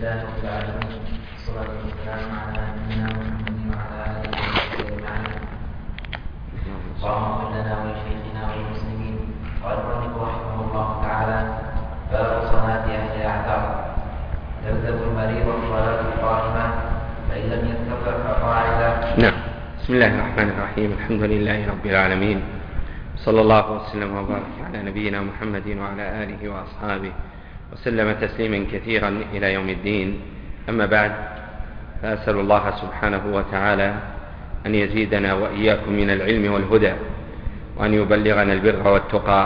لله رب العالمين، والصلاة والسلام على نبينا محمد وعلى آله وصحبه أجمعين. اللهم اغفر لنا ولشيخنا وللمسلمين. قال المؤلف رحمه الله تعالى: باب صلاة أهل الأعذار. يلزم المريض الصلاة القائمة فإن لم يستطع فقاعدة. نعم. بسم الله الرحمن الرحيم. الحمد لله رب العالمين، صلى الله وسلم وبارك على نبينا محمد وعلى آله وأصحابه وسلم تسليما كثيرا إلى يوم الدين. أما بعد، فأسأل الله سبحانه وتعالى أن يزيدنا وإياكم من العلم والهدى، وأن يبلغنا البر والتقى.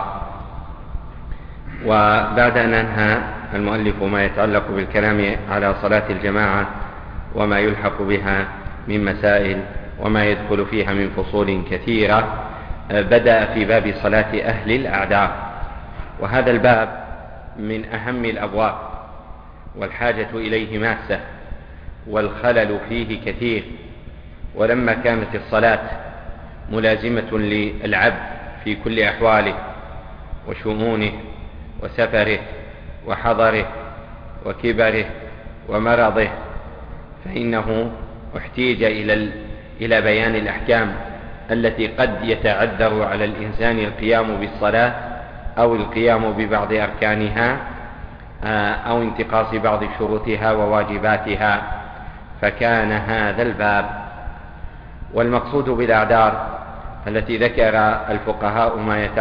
وبعد أن أنهى المؤلف ما يتعلق بالكلام على صلاة الجماعة وما يلحق بها من مسائل وما يدخل فيها من فصول كثيرة، بدأ في باب صلاة أهل الأعذار. وهذا الباب من أهم الأبواب، والحاجة إليه ماسة، والخلل فيه كثير. ولما كانت الصلاة ملازمة للعبد في كل أحواله وشؤونه وسفره وحضره وكبره ومرضه، فإنه احتيج إلى بيان الأحكام التي قد يتعذر على الإنسان القيام بالصلاة أو القيام ببعض أركانها أو انتقاص بعض شروطها وواجباتها، فكان هذا الباب. والمقصود بالأعذار التي ذكر الفقهاء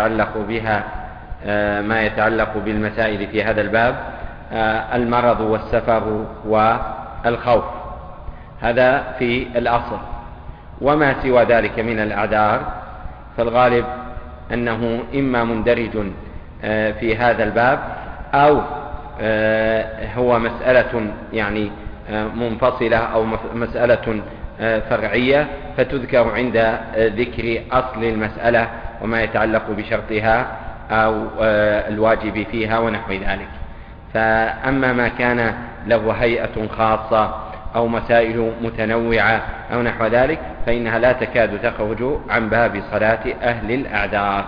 ما يتعلق بالمسائل في هذا الباب: المرض والسفر والخوف، هذا في الأصل. وما سوى ذلك من الأعذار فالغالب أنه إما مندرج في هذا الباب، أو هو مسألة يعني منفصلة أو مسألة فرعية، فتذكر عند ذكر أصل المسألة وما يتعلق بشرطها أو الواجب فيها ونحو ذلك. فأما ما كان له هيئة خاصة أو مسائل متنوعة أو نحو ذلك، فإنها لا تكاد تخرج عن باب صلاة أهل الأعذار.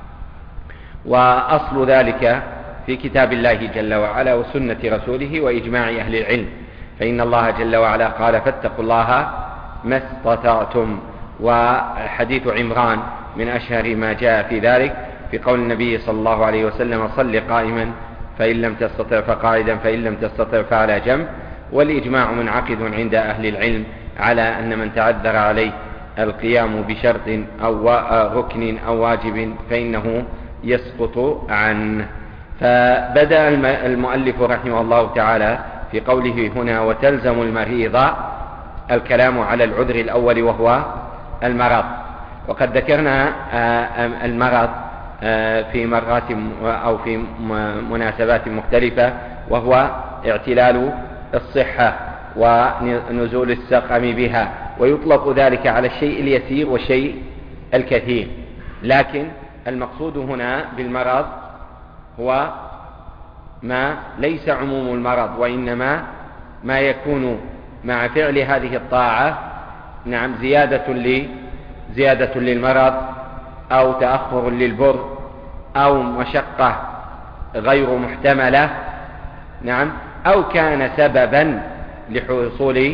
وأصل ذلك في كتاب الله جل وعلا وسنة رسوله وإجماع أهل العلم، فإن الله جل وعلا قال: فاتقوا الله ما استطعتم. وحديث عمران من أشهر ما جاء في ذلك، في قول النبي صلى الله عليه وسلم: صل قائما فإن لم تستطع فقاعدا فإن لم تستطع فعلى جنب. والإجماع منعقد عند أهل العلم على أن من تعذر عليه القيام بشرط أو ركن أو واجب فإنه يسقط عنه. فبدأ المؤلف رحمه الله تعالى في قوله هنا: وتلزم المريض، الكلام على العذر الأول وهو المرض. وقد ذكرنا المرض في مرات أو في مناسبات مختلفة، وهو اعتلال الصحة ونزول السقم بها، ويطلق ذلك على الشيء اليسير والشيء الكثير. لكن المقصود هنا بالمرض هو ما ليس عموم المرض، وإنما ما يكون مع فعل هذه الطاعة نعم زيادة للمرض، أو تأخر للبر، أو مشقة غير محتملة، نعم، أو كان سببا لحصول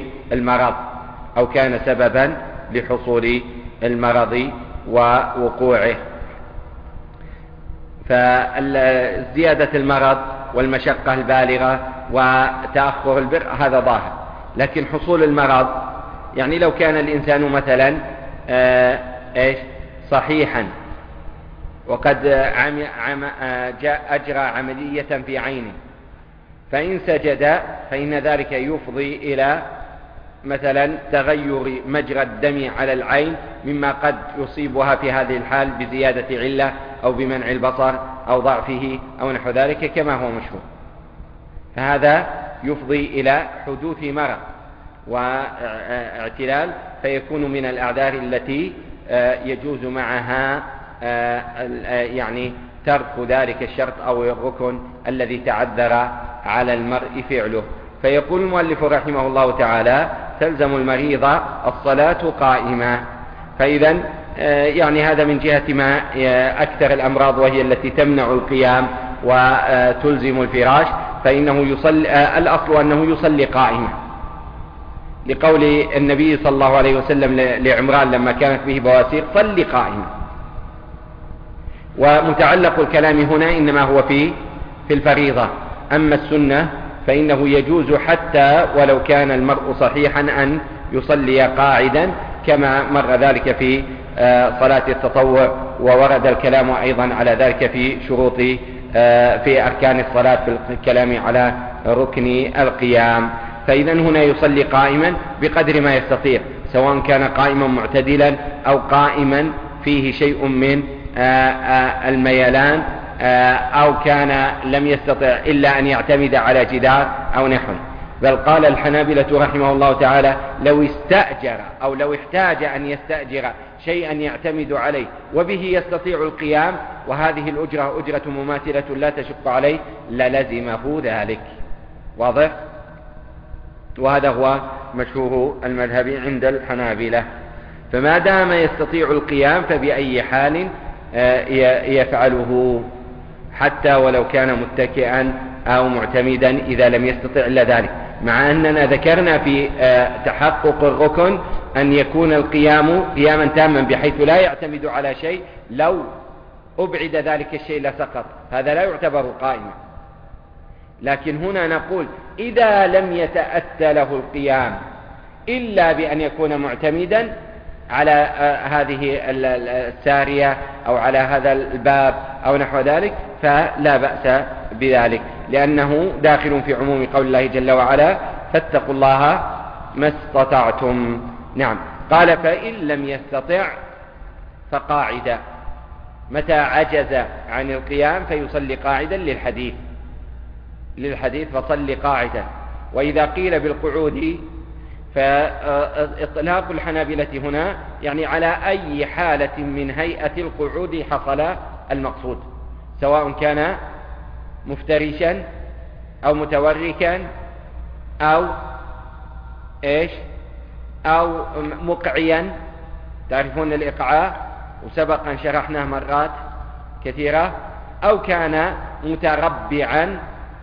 المرض ووقوعه. فزيادة المرض والمشقة البالغة وتأخر البر هذا ظاهر. لكن حصول المرض، يعني لو كان الإنسان مثلا صحيحا وقد أجرى عملية في عينه، فإن سجد فإن ذلك يفضي إلى مثلا تغير مجرى الدم على العين، مما قد يصيبها في هذه الحال بزيادة علة أو بمنع البصر أو ضعفه أو نحو ذلك كما هو مشهور. فهذا يفضي إلى حدوث مرض واعتلال، فيكون من الأعذار التي يجوز معها يعني ترك ذلك الشرط أو الركن الذي تعذر على المرء فعله. فيقول المؤلف رحمه الله تعالى: تلزم المريض الصلاة قائمة. فإذا يعني هذا من جهة ما أكثر الأمراض وهي التي تمنع القيام وتلزم الفراش، فإنه يصلي الأصل أنه يصلي قائما، لقول النبي صلى الله عليه وسلم لعمران لما كانت به بواسير: صل قائما. ومتعلق الكلام هنا إنما هو في الفريضة. أما السنة فإنه يجوز حتى ولو كان المرء صحيحا أن يصلي قاعدا، كما مر ذلك في صلاة التطوع، وورد الكلام أيضا على ذلك في شروط في أركان الصلاة في الكلام على ركن القيام. فإذا هنا يصلي قائما بقدر ما يستطيع، سواء كان قائما معتدلا أو قائما فيه شيء من الميلان، أو كان لم يستطع إلا أن يعتمد على جدار أو نحوه. بل قال الحنابلة رحمه الله تعالى: لو استأجر أو لو احتاج أن يستأجر شيئا يعتمد عليه وبه يستطيع القيام، وهذه الأجرة أجرة مماثلة لا تشق عليه، للزمه ذلك. واضح؟ وهذا هو مشهور المذهب عند الحنابلة. فما دام يستطيع القيام فبأي حال يفعله، حتى ولو كان متكئا أو معتمدا إذا لم يستطع إلا ذلك، مع أننا ذكرنا في تحقق الركن أن يكون القيام قياما تاما بحيث لا يعتمد على شيء، لو أبعد ذلك الشيء لسقط، هذا لا يعتبر قائما. لكن هنا نقول إذا لم يتأتى له القيام إلا بأن يكون معتمدا على هذه السارية أو على هذا الباب أو نحو ذلك، فلا بأس بذلك، لأنه داخل في عموم قول الله جل وعلا: فاتقوا الله ما استطعتم. نعم. قال: فإن لم يستطع فقاعدا. متى عجز عن القيام فيصلي قاعدا للحديث فصل قاعدا. وإذا قيل بالقعود فإطلاق الحنابلة هنا يعني على أي حالة من هيئة القعود حصل المقصود، سواء كان مفترشا أو متوركا أو أو مقعيا. تعرفون الإقعاء وسبق أن شرحناه مرات كثيرة. أو كان متربعا،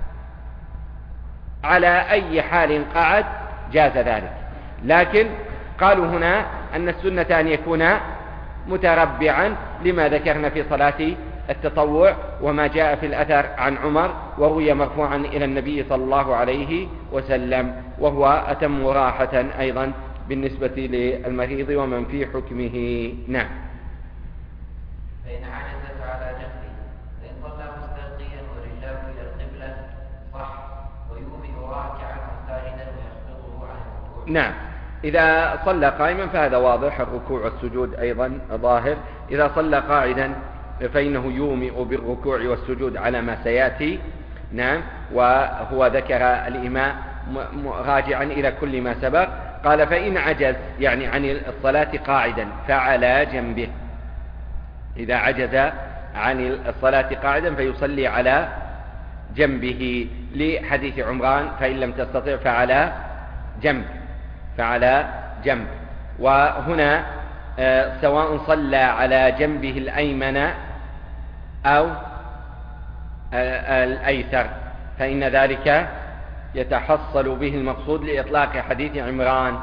على أي حال قعد جاز ذلك. لكن قالوا هنا أن السنة أن يكون متربعا، لما ذكرنا في صلاة التطوع وما جاء في الأثر عن عمر وروي مرفوعا إلى النبي صلى الله عليه وسلم، وهو أتم راحة أيضا بالنسبة للمريض ومن في حكمه. نعم. فإن عجزت على جنبه فإن صلى مستلقيا ورجلاه إلى القبلة صح، ويؤمن راكعا ساجدا ويخفضه عن الركوع. نعم. إذا صلى قائما فهذا واضح، الركوع والسجود أيضا ظاهر. إذا صلى قاعدا فإنه يومئ بالركوع والسجود على ما سيأتي. نعم. وهو ذكر الإمام راجعا إلى كل ما سبق. قال: فإن عجز يعني عن الصلاة قاعدا فعلى جنبه. إذا عجز عن الصلاة قاعدا فيصلي على جنبه، لحديث عمران: فإن لم تستطع فعلى جنب. وهنا سواء صلى على جنبه الأيمن أو الأيسر فإن ذلك يتحصل به المقصود لإطلاق حديث عمران.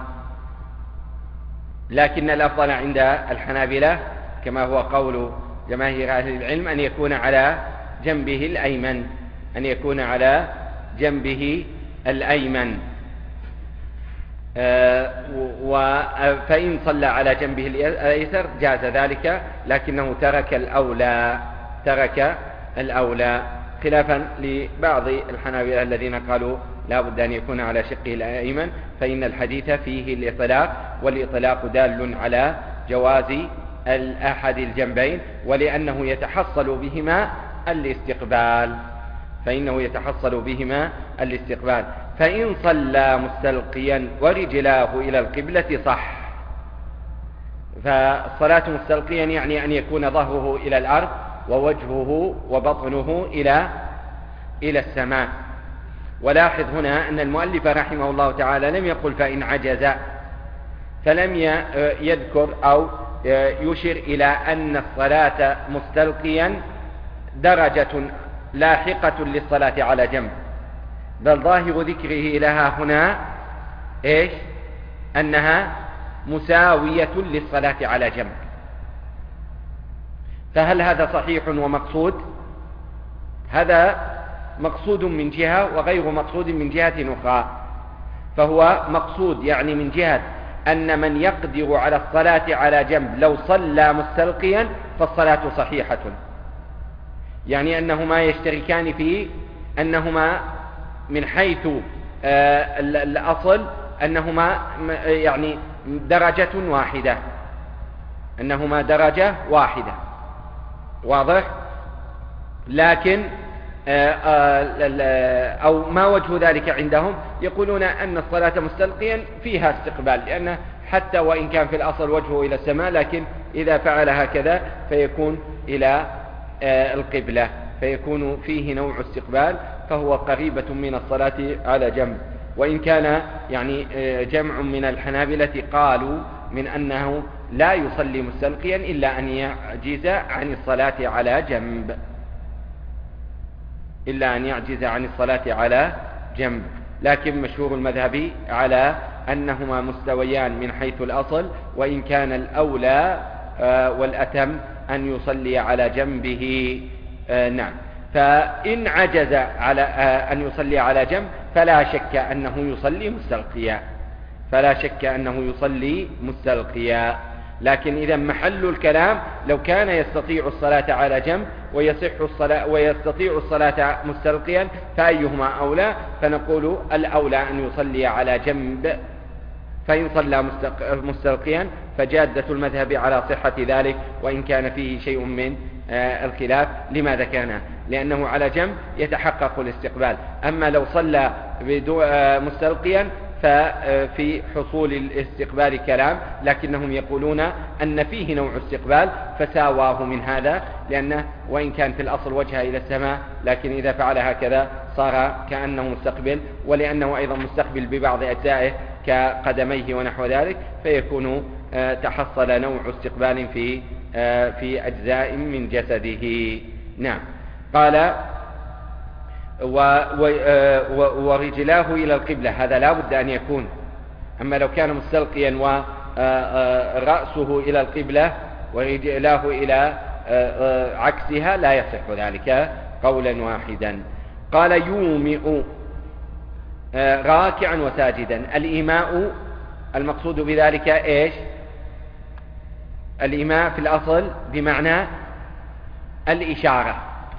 لكن الأفضل عند الحنابلة كما هو قول جماهير أهل العلم أن يكون على جنبه الأيمن. فإن صلى على جنبه الأيسر جاز ذلك، لكنه ترك الأولى خلافا لبعض الحنابلة الذين قالوا لا بد أن يكون على شقه الأيمن، فإن الحديث فيه الإطلاق، والإطلاق دال على جواز أحد الجنبين، ولأنه يتحصل بهما الاستقبال. فإن صلى مستلقيا ورجلاه إلى القبلة صح. فالصلاة مستلقيا يعني أن يكون ظهره إلى الأرض ووجهه وبطنه إلى السماء. ولاحظ هنا أن المؤلف رحمه الله تعالى لم يقل فإن عجز، فلم يذكر أو يشر إلى أن الصلاة مستلقيا درجة لاحقة للصلاة على جنب، بل ظاهر ذكره لها هنا إيش؟ أنها مساوية للصلاة على جنب. فهل هذا صحيح ومقصود؟ هذا مقصود من جهة وغير مقصود من جهة أخرى. فهو مقصود يعني من جهة أن من يقدر على الصلاة على جنب لو صلى مستلقيا فالصلاة صحيحة، يعني أنهما يشتركان في أنهما من حيث الأصل أنهما يعني درجة واحدة، أنهما درجة واحدة، واضح؟ لكن أو ما وجه ذلك عندهم؟ يقولون أن الصلاة مستلقيا فيها استقبال، لأن حتى وإن كان في الأصل وجهه إلى السماء، لكن إذا فعل هكذا فيكون إلى القبلة، فيكون فيه نوع استقبال، فهو قريبة من الصلاة على جنب. وإن كان يعني جمع من الحنابلة قالوا من أنه لا يصلي مستلقيا إلا أن يعجز عن الصلاة على جنب، إلا أن يعجز عن الصلاة على جنب. لكن مشهور المذهب على أنهما مستويان من حيث الأصل، وإن كان الأولى والأتم أن يصلي على جنبه. نعم. فإن عجز على أن يصلي على جنب فلا شك أنه يصلي مستلقيا، فلا شك أنه يصلي مستلقيا. لكن إذا محل الكلام لو كان يستطيع الصلاة على جنب ويستطيع الصلاة مستلقيا فأيهما أولى؟ فنقول الأولى أن يصلي على جنب، فإن صلى مستلقيا فجادة المذهب على صحة ذلك، وإن كان فيه شيء من الخلاف. لماذا كان؟ لأنه على جنب يتحقق الاستقبال. أما لو صلى مستلقيا ففي حصول الاستقبال كلام، لكنهم يقولون أن فيه نوع استقبال فساواه من هذا، لأنه وإن كان في الأصل وجهه إلى السماء، لكن إذا فعل هكذا صار كأنه مستقبل، ولأنه أيضا مستقبل ببعض أجزائه كقدميه ونحو ذلك، فيكون تحصل نوع استقبال في أجزاء من جسده. نعم. قال ورجلاه إلى القبلة، هذا لا بد أن يكون. أما لو كان مستلقيا ورأسه إلى القبلة ورجلاه إلى عكسها لا يصح ذلك قولا واحدا. قال يومئ راكعا وساجدا. الإيماء المقصود بذلك إيش؟ الإيماء في الأصل بمعنى الإشارة،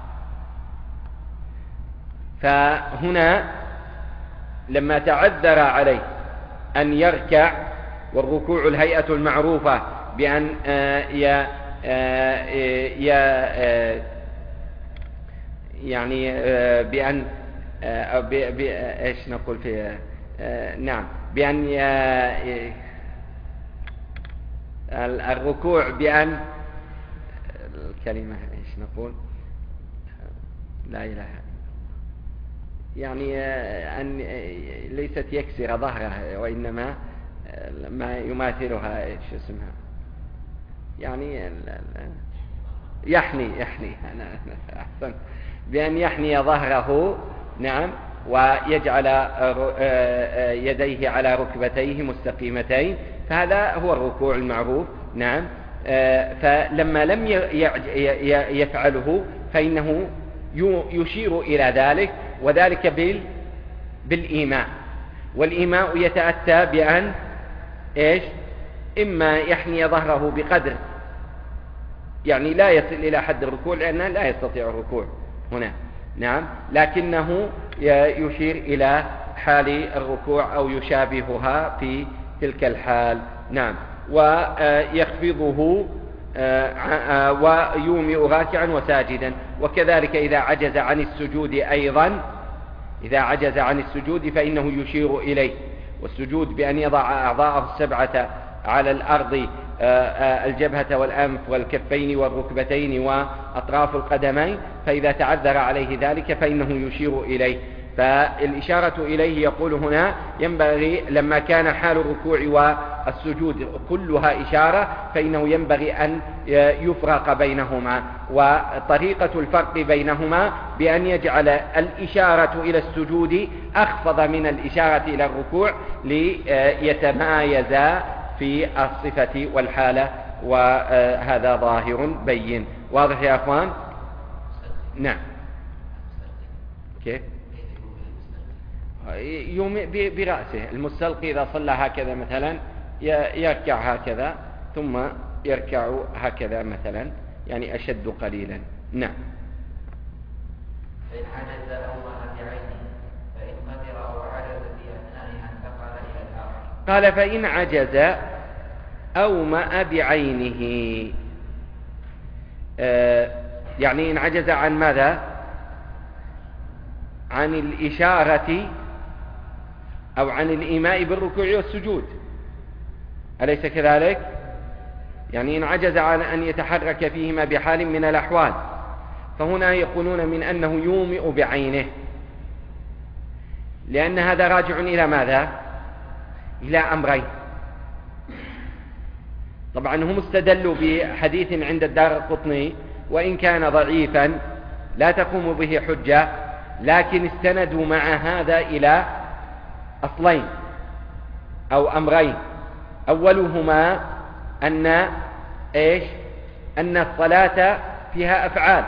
فهنا لما تعذر عليه أن يركع، والركوع الهيئة المعروفة بأن يعني بأن ايش نقول في نعم بأن الركوع بأن الكلمة ايش نقول لا إله يعني أن ليست يكسر ظهرها، وإنما ما يماثلها ايش اسمها يعني يحني أحسن، بأن يحني ظهره. نعم. ويجعل يديه على ركبتيه مستقيمتين، فهذا هو الركوع المعروف. نعم. فلما لم يفعله فإنه يشير إلى ذلك، وذلك بالإيماء. والإيماء يتأتى بأن إيش؟ إما يحني ظهره بقدر يعني لا يصل إلى حد الركوع، لأنه لا يستطيع الركوع هنا. نعم. لكنه يشير إلى حال الركوع أو يشابهها في تلك الحال. نعم. ويخفضه ويومئ راكعا وساجدا. وكذلك إذا عجز عن السجود أيضا، إذا عجز عن السجود فإنه يشير إليه. والسجود بأن يضع أعضاءه السبعة على الأرض، الجبهة والأنف والكفين والركبتين وأطراف القدمين، فإذا تعذر عليه ذلك فإنه يشير إليه. فالإشارة إليه يقول هنا ينبغي لما كان حال الركوع والسجود كلها إشارة، فإنه ينبغي أن يفرق بينهما. وطريقة الفرق بينهما بأن يجعل الإشارة إلى السجود أخفض من الإشارة إلى الركوع ليتمايزا في الصفة والحالة، وهذا ظاهر بين. واضح يا أخوان؟ نعم. كيف؟ يومئ برأسه. المستلقي إذا صلى هكذا مثلا يركع هكذا ثم يركع هكذا مثلا، يعني أشد قليلا. نعم. فإن عجز أو مأ بعينه، فإن قدر أو عجز في أثنائها انتقل إلى الآخر. قال فإن عجز أو مأ بعينه، يعني إن عجز عن ماذا؟ عن الإشارة أو عن الإيماء بالركوع والسجود، أليس كذلك؟ يعني إن عجز عن أن يتحرك فيهما بحال من الأحوال، فهنا يقولون من أنه يومئ بعينه، لأن هذا راجع إلى ماذا؟ إلى أمرين. طبعا هم استدلوا بحديث عند الدارقطني وإن كان ضعيفا لا تقوم به حجة، لكن استندوا مع هذا إلى أصلين أو أمرين. أولهما أن الصلاة فيها أفعال،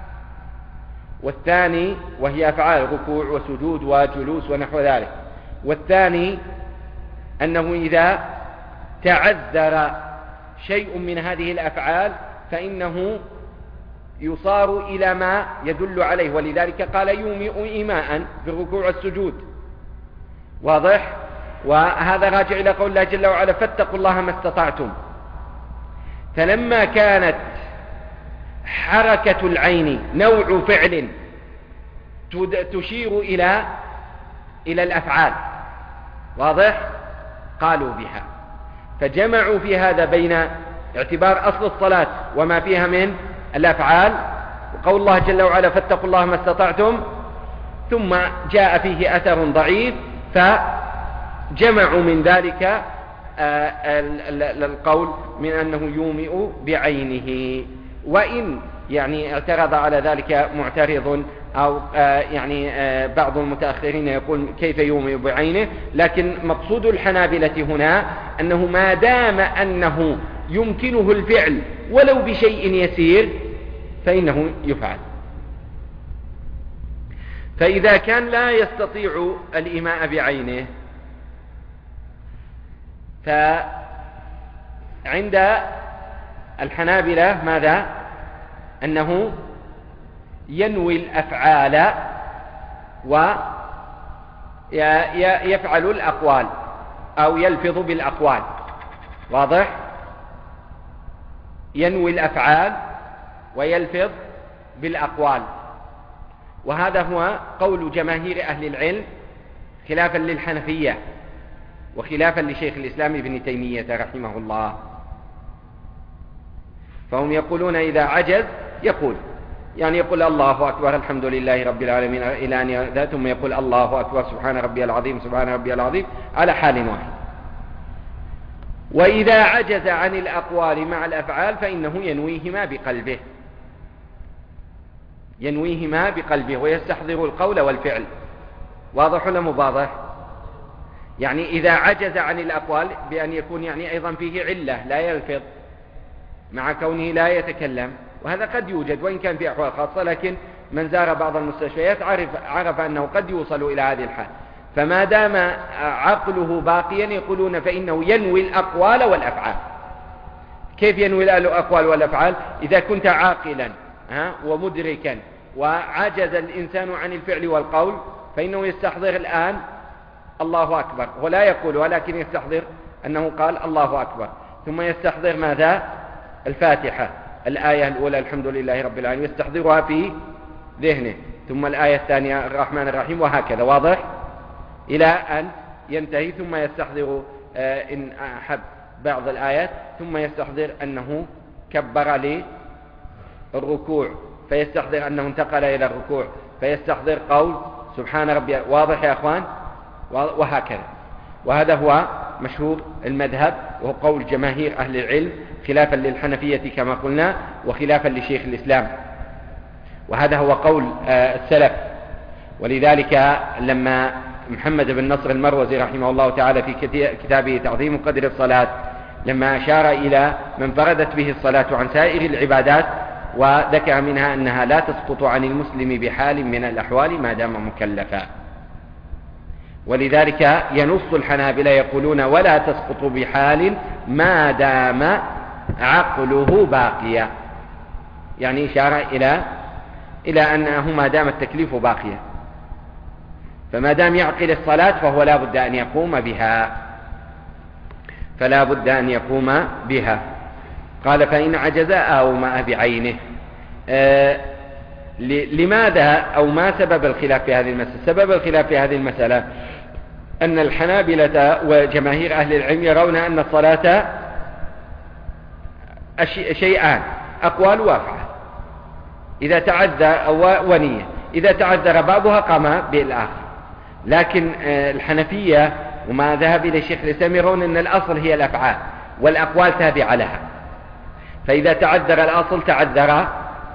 والثاني وهي أفعال ركوع وسجود وجلوس ونحو ذلك، والثاني أنه إذا تعذر شيء من هذه الأفعال فإنه يصار إلى ما يدل عليه، ولذلك قال يومئ إيماء بالركوع والسجود. واضح؟ وهذا راجع إلى قول الله جل وعلا فاتقوا الله ما استطعتم. فلما كانت حركة العين نوع فعل تشير إلى الأفعال، واضح؟ قالوا بها، فجمعوا في هذا بين اعتبار أصل الصلاة وما فيها من الأفعال، وقول الله جل وعلا فاتقوا الله ما استطعتم، ثم جاء فيه أثر ضعيف فجمعوا من ذلك القول من أنه يومئ بعينه. وإن يعني اعترض على ذلك معترض أو يعني بعض المتأخرين يقول كيف يومئ بعينه، لكن مقصود الحنابلة هنا أنه ما دام أنه يمكنه الفعل ولو بشيء يسير فإنه يفعل. فإذا كان لا يستطيع الإيماء بعينه، فعند الحنابلة ماذا؟ أنه ينوي الأفعال ويفعل الأقوال أو يلفظ بالأقوال. واضح؟ ينوي الأفعال ويلفظ بالأقوال، وهذا هو قول جماهير أهل العلم خلافا للحنفية وخلافا لشيخ الإسلام ابن تيمية رحمه الله. فهم يقولون إذا عجز يقول الله أكبر الحمد لله رب العالمين إلى أن يذات، ثم يقول الله أكبر سبحان ربي العظيم سبحان ربي العظيم على حال واحد. وإذا عجز عن الأقوال مع الأفعال فإنه ينويهما بقلبه ويستحضر القول والفعل. واضح ولا مو واضح؟ يعني إذا عجز عن الأقوال بأن يكون يعني أيضا فيه علة لا يلفظ مع كونه لا يتكلم، وهذا قد يوجد وإن كان في أحوال خاصة، لكن من زار بعض المستشفيات عرف أنه قد يوصل إلى هذه الحال. فما دام عقله باقيا يقولون فإنه ينوي الأقوال والأفعال. كيف ينوي الأقوال والأفعال؟ إذا كنت عاقلا ومدركا وعجز الإنسان عن الفعل والقول فإنه يستحضر الآن الله أكبر، ولا يقول ولكن يستحضر أنه قال الله أكبر، ثم يستحضر ماذا؟ الفاتحة الآية الأولى الحمد لله رب العالمين يستحضرها في ذهنه، ثم الآية الثانية الرحمن الرحيم، وهكذا. واضح؟ إلى أن ينتهي، ثم يستحضر إن أحب بعض الآيات، ثم يستحضر أنه كبر للركوع فيستحضر أنه انتقل إلى الركوع فيستحضر قول سبحان ربي. واضح يا أخوان؟ وهكذا. وهذا هو مشهور المذهب، وهو قول جماهير أهل العلم خلافا للحنفية كما قلنا وخلافا لشيخ الإسلام، وهذا هو قول السلف. ولذلك لما محمد بن نصر المروزي رحمه الله تعالى في كتابه تعظيم قدر الصلاة لما أشار إلى من فردت به الصلاة عن سائر العبادات وذكر منها أنها لا تسقط عن المسلم بحال من الأحوال ما دام مكلفا، ولذلك ينص الحنابلة يقولون ولا تسقط بحال ما دام عقله باقيا، يعني إشارة إلى أنه ما دام التكليف باقيا، فما دام يعقل الصلاة فهو لا بد أن يقوم بها. قال فإن عجز أو ما بعينه. لماذا أو ما سبب الخلاف في هذه المسألة؟ سبب الخلاف في هذه المسألة أن الحنابلة وجماهير أهل العلم يرون أن الصلاة شيئان، أقوال وأفعال إذا تعذر ونية، إذا تعذر بعضها قام بالآخر. لكن الحنفية وما ذهب إلى الشيخ الإسلام يرون أن الأصل هي الأفعال والأقوال تابعة لها، فإذا تعذر الأصل تعذر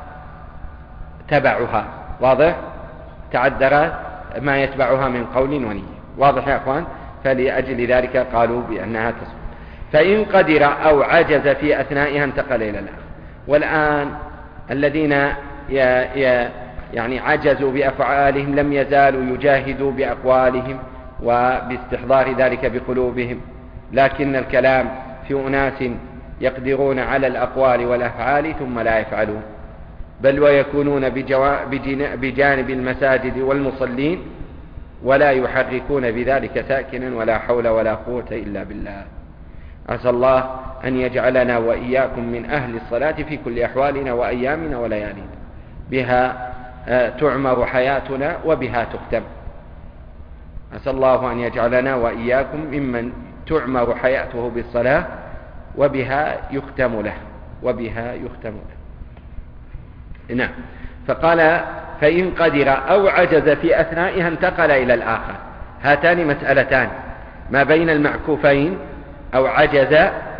تبعها، واضح؟ تعذر ما يتبعها من قول ونية، واضح يا أخوان؟ فلأجل ذلك قالوا بأنها تسقط. فإن قدر أو عجز في أثنائها انتقل إلى الآخر. والآن الذين يعني عجزوا بأفعالهم لم يزالوا يجاهدوا بأقوالهم وباستحضار ذلك بقلوبهم، لكن الكلام في أناس يقدرون على الأقوال والأفعال ثم لا يفعلون، بل ويكونون بجانب المساجد والمصلين ولا يحركون بذلك ساكنا ولا حول ولا قوة إلا بالله. أسأل الله أن يجعلنا وإياكم من أهل الصلاة في كل أحوالنا وأيامنا وليالينا، بها تعمر حياتنا وبها تختم. أسأل الله أن يجعلنا وإياكم ممن تعمر حياته بالصلاة وبها يختم له. نعم. فقال فإن قدر أو عجز في أثنائها انتقل إلى الآخر. هاتان مسألتان ما بين المعكوفين، أو عجز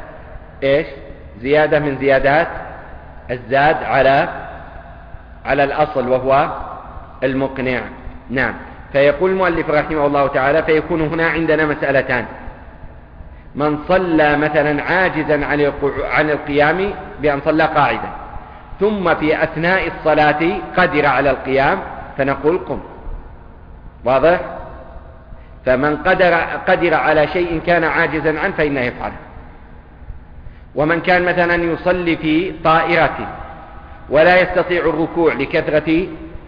زيادة من زيادات الزاد على الأصل وهو المقنع. نعم. فيقول المؤلف رحمه الله تعالى فيكون هنا عندنا مسألتان: من صلى مثلا عاجزا عن القيام بأن صلى قاعدا، ثم في أثناء الصلاة قدر على القيام فنقول قم، واضح؟ فمن قدر على شيء كان عاجزا عنه فإنه يفعله. ومن كان مثلا يصلي في طائرة ولا يستطيع الركوع لكثرة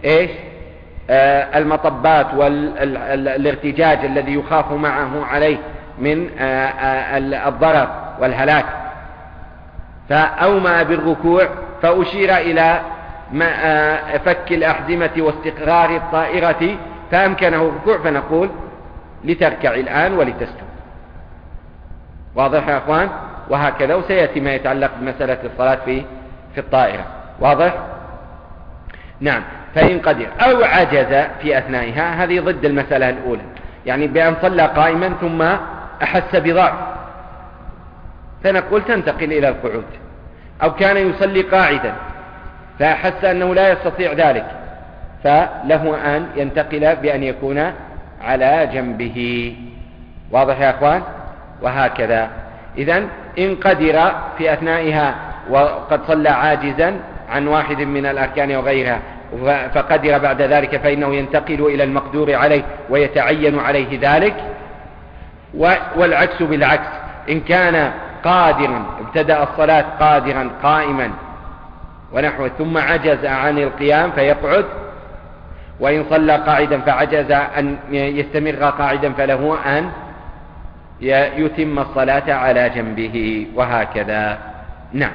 المطبات والارتجاج الذي يخاف معه عليه من الضرر والهلاك، فأومأ بالركوع فأشير إلى فك الأحزمة واستقرار الطائرة فأمكنه الركوع، فنقول لتركع الآن ولتسجد. واضح يا أخوان؟ وهكذا، وسيأتي ما يتعلق بمسألة الصلاة في الطائرة. واضح؟ نعم. فإن قدر أو عجز في أثنائها، هذه ضد المسألة الأولى، يعني بأن صلى قائما ثم أحس بضعف فنقول تنتقل إلى القعود، أو كان يصلي قاعدا فأحس أنه لا يستطيع ذلك فله أن ينتقل بأن يكون على جنبه. واضح يا أخوان؟ وهكذا. إذن إن قدر في أثنائها وقد صلى عاجزا عن واحد من الأركان وغيرها فقدر بعد ذلك فإنه ينتقل إلى المقدور عليه ويتعين عليه ذلك. والعكس بالعكس، إن كان قادرا ابتدأ الصلاة قادرا قائما ونحوه ثم عجز عن القيام فيقعد، وإن صلى قاعدا فعجز أن يستمر قاعدا فله أن يتم الصلاة على جنبه، وهكذا. نعم.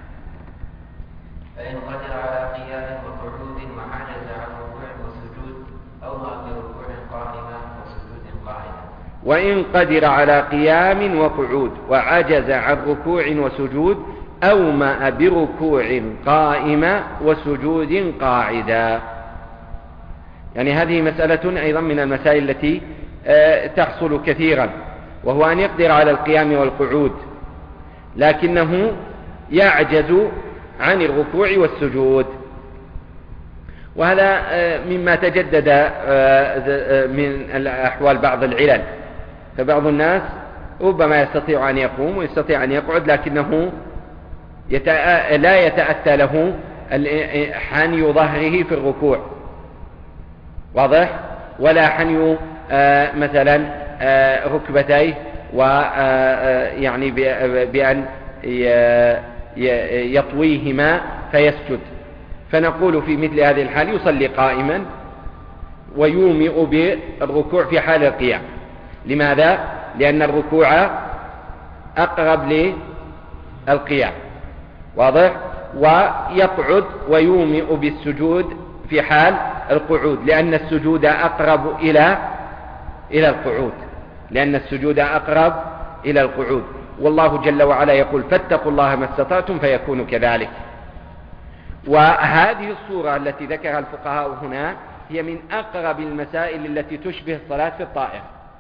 فإن قدر على قيام وقعود وعجز عن ركوع وسجود أومأ بركوع قائما وسجود قاعدا. وإن قدر على قيام وقعود وعجز عن ركوع وسجود أومأ بركوع قائما وسجود قاعدا. يعني هذه مسألة أيضا من المسائل التي تحصل كثيرا، وهو أن يقدر على القيام والقعود، لكنه يعجز عن الركوع والسجود. وهذا مما تجدد من الأحوال بعض العلل، فبعض الناس ربما يستطيع أن يقوم ويستطيع أن يقعد، لكنه لا يتأتى له حني ظهره في الركوع، واضح، ولا حني مثلا ركبتيه، ويعني بأن يطويهما فيسجد. فنقول في مثل هذه الحال يصلي قائما ويومئ بالركوع في حال القيام. لماذا؟ لأن الركوع أقرب للقيام، واضح، ويقعد ويومئ بالسجود في حال القعود، لأن السجود أقرب إلى القعود، لأن السجود أقرب إلى القعود. والله جل وعلا يقول فاتقوا الله ما استطعتم فيكون كذلك. وهذه الصورة التي ذكرها الفقهاء هنا هي من أقرب المسائل التي تشبه الصلاة في الطائرة.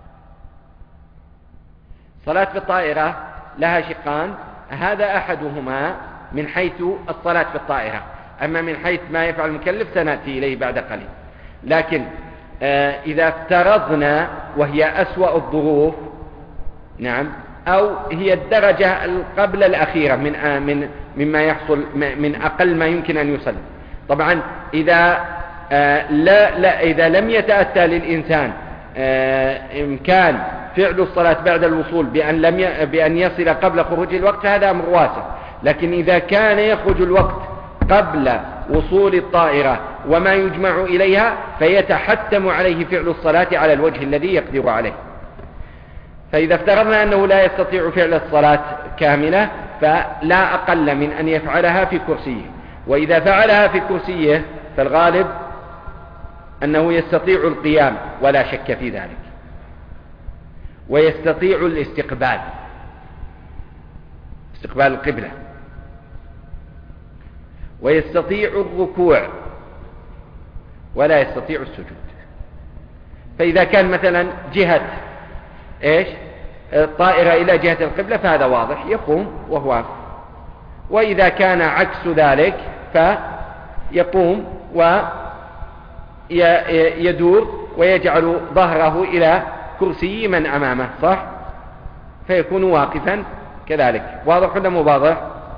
صلاة في الطائرة لها شقان، هذا أحدهما من حيث الصلاة في الطائرة، أما من حيث ما يفعل المكلف سنأتي إليه بعد قليل. لكن إذا افترضنا، وهي أسوأ الظروف، نعم، أو هي الدرجة قبل الأخيرة مما يحصل من أقل ما يمكن أن يصلي. طبعا إذا لم يتأتى للإنسان إمكان فعل الصلاة بعد الوصول بأن يصل قبل خروج الوقت، هذا أمر واسع. لكن إذا كان يخرج الوقت قبل وصول الطائرة وما يجمع إليها، فيتحتم عليه فعل الصلاة على الوجه الذي يقدر عليه. فإذا افترضنا أنه لا يستطيع فعل الصلاة كاملة، فلا أقل من أن يفعلها في كرسيه. وإذا فعلها في كرسيه فالغالب أنه يستطيع القيام ولا شك في ذلك، ويستطيع استقبال القبلة، ويستطيع الركوع ولا يستطيع السجود. فإذا كان مثلا جهة الطائرة إلى جهة القبلة فهذا واضح، يقوم وهو، وإذا كان عكس ذلك فيقوم ويدور ويجعل ظهره إلى كرسي من أمامه، صح، فيكون واقفا كذلك. واضح ولا مو واضح؟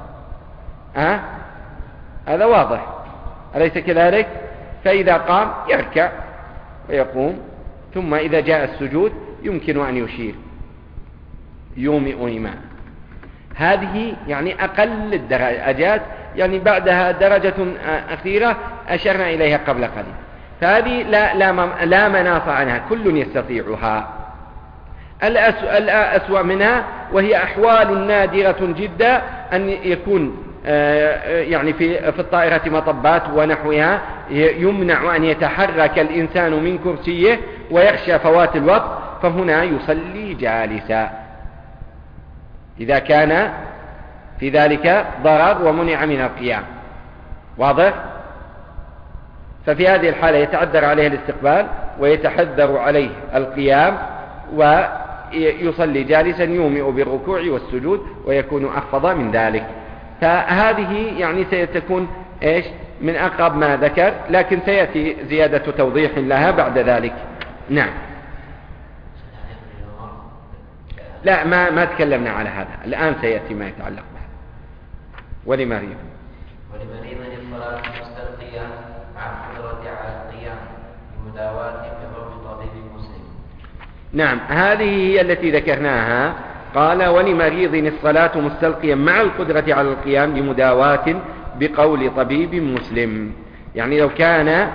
هذا واضح، أليس كذلك؟ فإذا قام يركع ويقوم، ثم إذا جاء السجود يمكن أن يشير، يومئ إيمان. هذه يعني أقل الدرجات، يعني بعدها درجة أخيرة أشرنا إليها قبل قليل. فهذه لا مناص عنها، كل يستطيعها. الأسوأ منها وهي أحوال نادرة جدا أن يكون يعني في الطائرة مطبات ونحوها، يمنع أن يتحرك الإنسان من كرسيه ويخشى فوات الوقت، فهنا يصلي جالسا إذا كان في ذلك ضرر ومنع من القيام، واضح؟ ففي هذه الحالة يتعذر عليه الاستقبال ويتحذر عليه القيام، ويصلي جالسا يومئ بالركوع والسجود ويكون أخفض من ذلك. فهذه يعني ستكون من أقرب ما ذكر، لكن سيأتي زيادة توضيح لها بعد ذلك. نعم. لا، ما تكلمنا على هذا، الآن سيأتي ما يتعلق به. ولمريض الصلاة مستلقيا مع القدرة على القيام بمداواة بضرب طبيب مسلم. نعم، هذه هي التي ذكرناها. قال ولمريض الصلاة مستلقيا مع القدرة على القيام بمداواة بقول طبيب مسلم. يعني لو كان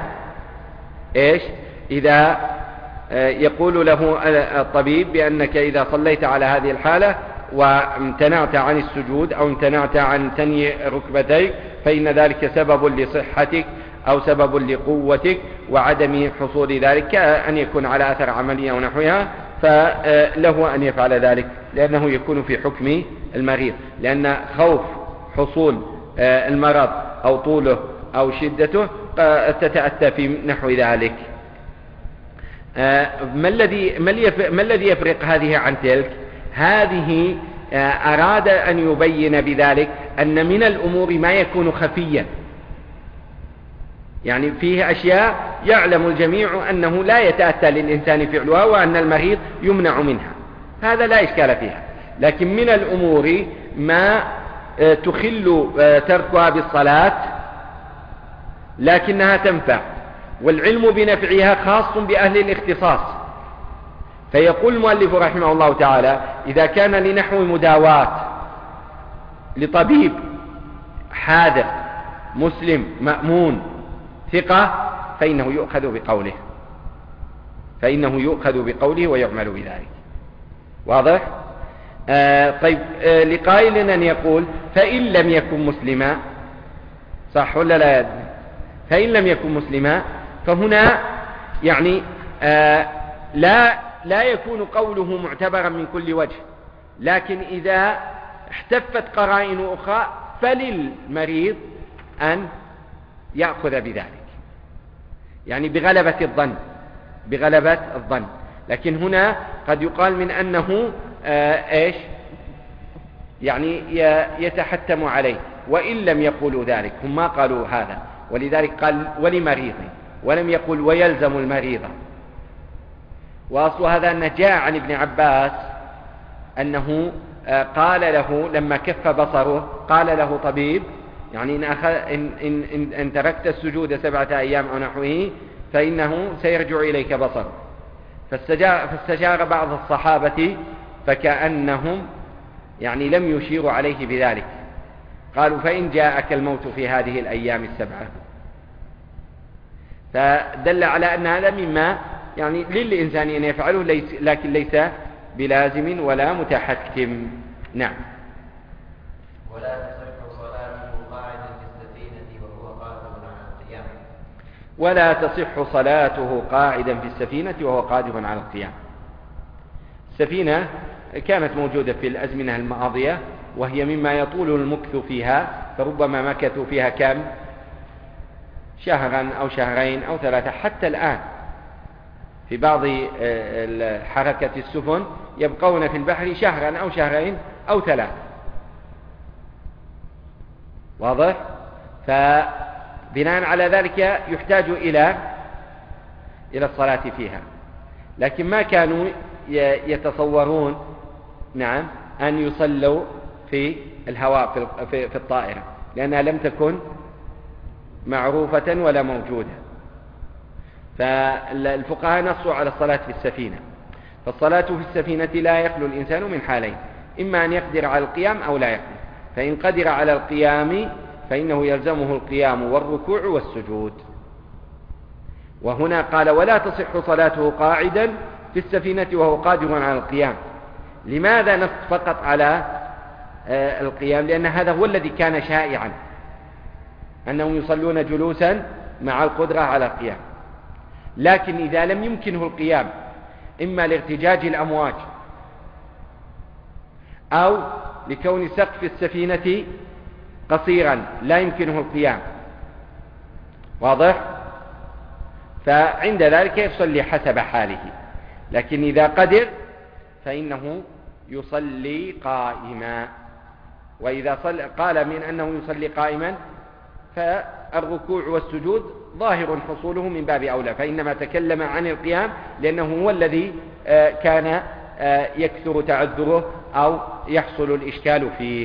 إذا يقول له الطبيب بأنك إذا صليت على هذه الحالة وامتنعت عن السجود أو امتنعت عن تني ركبتيك فإن ذلك سبب لصحتك أو سبب لقوتك وعدم حصول ذلك، كأن يكون على أثر عملية ونحوها، فله أن يفعل ذلك، لأنه يكون في حكم المريض، لأن خوف حصول المرض أو طوله أو شدته تتأتى في نحو ذلك. ما الذي يفرق هذه عن تلك؟ هذه أراد أن يبين بذلك أن من الأمور ما يكون خفيا، يعني فيه أشياء يعلم الجميع أنه لا يتأتى للإنسان فعلها وأن المريض يمنع منها، هذا لا إشكال فيها. لكن من الأمور ما تخل تركها بالصلاة لكنها تنفع، والعلم بنفعها خاص بأهل الاختصاص. فيقول المؤلف رحمه الله تعالى: إذا كان لنحو مداواة لطبيب حاذق مسلم مأمون ثقة فإنه يؤخذ بقوله ويعمل بذلك. واضح؟ طيب، لقائل أن يقول: فإن لم يكن مسلما، صح ولا لا؟ فإن لم يكن مسلما فهنا يعني لا يكون قوله معتبرا من كل وجه، لكن إذا احتفت قرائن أخرى فللمريض أن يأخذ بذلك، يعني بغلبة الظن. لكن هنا قد يقال من أنه يعني يتحتم عليه، وإن لم يقولوا ذلك، هم ما قالوا هذا، ولذلك قال ولمريض، ولم يقل ويلزم المريض. وأصل هذا أن جاء عن ابن عباس أنه قال له لما كف بصره، قال له طبيب يعني إن تركت السجود 7 أيام أو نحوه فإنه سيرجع إليك بصره. فاستشار بعض الصحابة فكأنهم يعني لم يشيروا عليه بذلك، قالوا: فإن جاءك الموت في هذه الأيام 7. فدل على أن هذا مما يعني للإنسان أن يفعله، لكن ليس بلازم ولا متحتم. نعم. ولا تصح صلاته قاعدا في السفينة وهو قادر على القيام. ولا تصح صلاته قاعدا في السفينة وهو قادر على القيام. السفينة كانت موجودة في الأزمنة الماضية، وهي مما يطول المكث فيها، فربما مكثوا فيها كم؟ شهرا أو شهرين أو 3. حتى الآن في بعض حركة السفن يبقون في البحر شهرا أو شهرين أو 3. واضح؟ فبناء على ذلك يحتاج إلى الصلاة فيها، لكن ما كانوا يتصورون نعم أن يصلوا في الهواء في الطائرة، لأنها لم تكن معروفة ولا موجودة. فالفقهاء نصوا على الصلاة في السفينة. فالصلاة في السفينة لا يخلو الإنسان من حالين: إما أن يقدر على القيام أو لا يقدر. فإن قدر على القيام فإنه يلزمه القيام والركوع والسجود. وهنا قال: ولا تصح صلاته قاعدا في السفينة وهو قادر على القيام. لماذا نص فقط على القيام؟ لأن هذا هو الذي كان شائعا، أنهم يصلون جلوسا مع القدرة على القيام. لكن إذا لم يمكنه القيام، إما لارتجاج الأمواج أو لكون سقف السفينة قصيرا لا يمكنه القيام، واضح؟ فعند ذلك يصلي حسب حاله. لكن إذا قدر فإنه يصلي قائما. وإذا قال من أنه يصلي قائما فالركوع والسجود ظاهر حصوله من باب أولى، فإنما تكلم عن القيام لأنه هو الذي كان يكثر تعذره أو يحصل الإشكال فيه.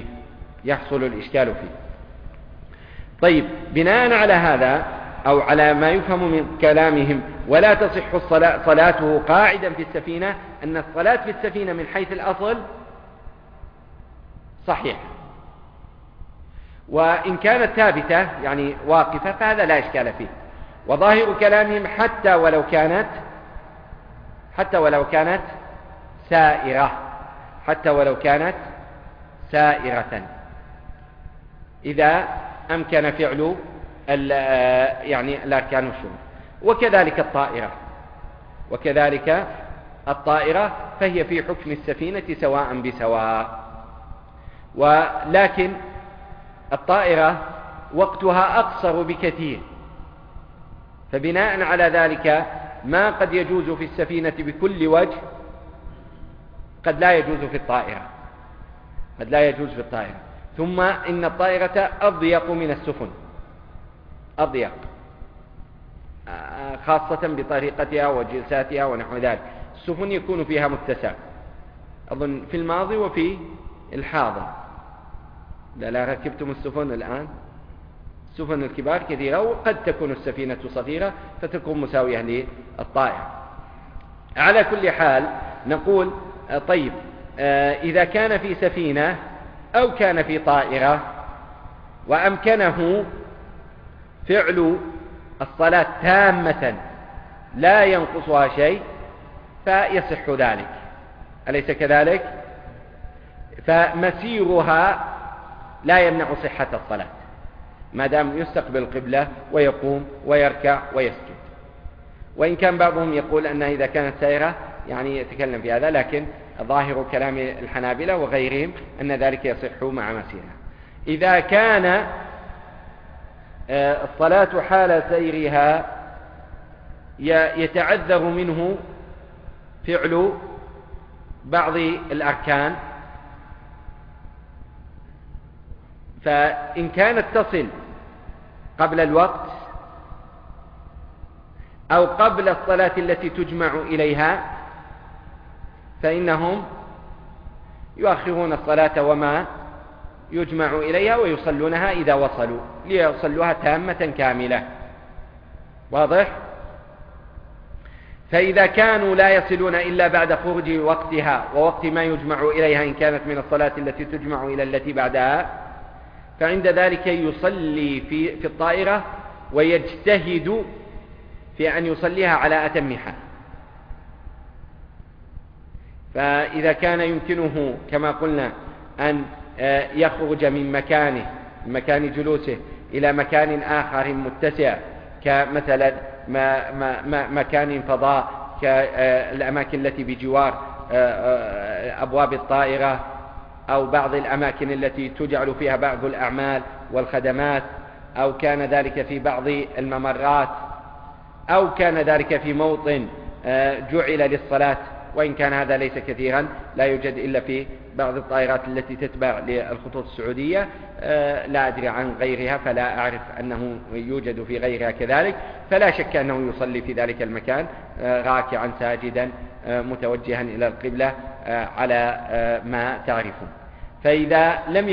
طيب، بناء على هذا أو على ما يفهم من كلامهم ولا تصح صلاته قاعدا في السفينة، أن الصلاة في السفينة من حيث الأصل صحيح، وإن كانت ثابتة يعني واقفة فهذا لا إشكال فيه. وظاهر كلامهم حتى ولو كانت سائرة إذا أمكن فعل يعني الأركان والشروط. وكذلك الطائرة فهي في حكم السفينة سواء بسواء. ولكن الطائرة وقتها أقصر بكثير، فبناء على ذلك ما قد يجوز في السفينة بكل وجه قد لا يجوز في الطائرة، قد لا يجوز في الطائرة. ثم إن الطائرة أضيق من السفن، أضيق خاصة بطريقتها وجلساتها ونحو ذلك. السفن يكون فيها متسع، أظن في الماضي وفي الحاضر. لا ركبتم السفن الآن، السفن الكبار كثيرة، وقد تكون السفينة صغيرة فتكون مساوية للطائرة. على كل حال نقول طيب، إذا كان في سفينة أو كان في طائرة وأمكنه فعل الصلاة تامة لا ينقصها شيء فيصح ذلك، أليس كذلك؟ فمسيرها لا يمنع صحة الصلاة ما دام يستقبل القبلة ويقوم ويركع ويسجد. وإن كان بعضهم يقول أنها إذا كانت سائرة يعني يتكلم في هذا، لكن ظاهر كلام الحنابلة وغيرهم أن ذلك يصح مع مسيرها. إذا كان الصلاة حال سيرها يتعذر منه فعل بعض الأركان، فإن كانت تصل قبل الوقت أو قبل الصلاة التي تجمع إليها فإنهم يؤخرون الصلاة وما يجمع إليها ويصلونها إذا وصلوا، ليصلوها تامة كاملة. واضح؟ فإذا كانوا لا يصلون إلا بعد خروج وقتها ووقت ما يجمع إليها إن كانت من الصلاة التي تجمع إلى التي بعدها، فعند ذلك يصلي في الطائرة ويجتهد في أن يصليها على أتم حال. فإذا كان يمكنه كما قلنا أن يخرج من مكان جلوسه إلى مكان آخر متسع كمثلا مكان فضاء كالأماكن التي بجوار أبواب الطائرة أو بعض الأماكن التي تجعل فيها بعض الأعمال والخدمات، أو كان ذلك في بعض الممرات، أو كان ذلك في موطن جعل للصلاة، وإن كان هذا ليس كثيرا، لا يوجد إلا في بعض الطائرات التي تتبع للخطوط السعودية، لا أدري عن غيرها فلا أعرف أنه يوجد في غيرها كذلك، فلا شك أنه يصلي في ذلك المكان راكعا ساجدا متوجها إلى القبلة على ما تعرفون. فإذا لم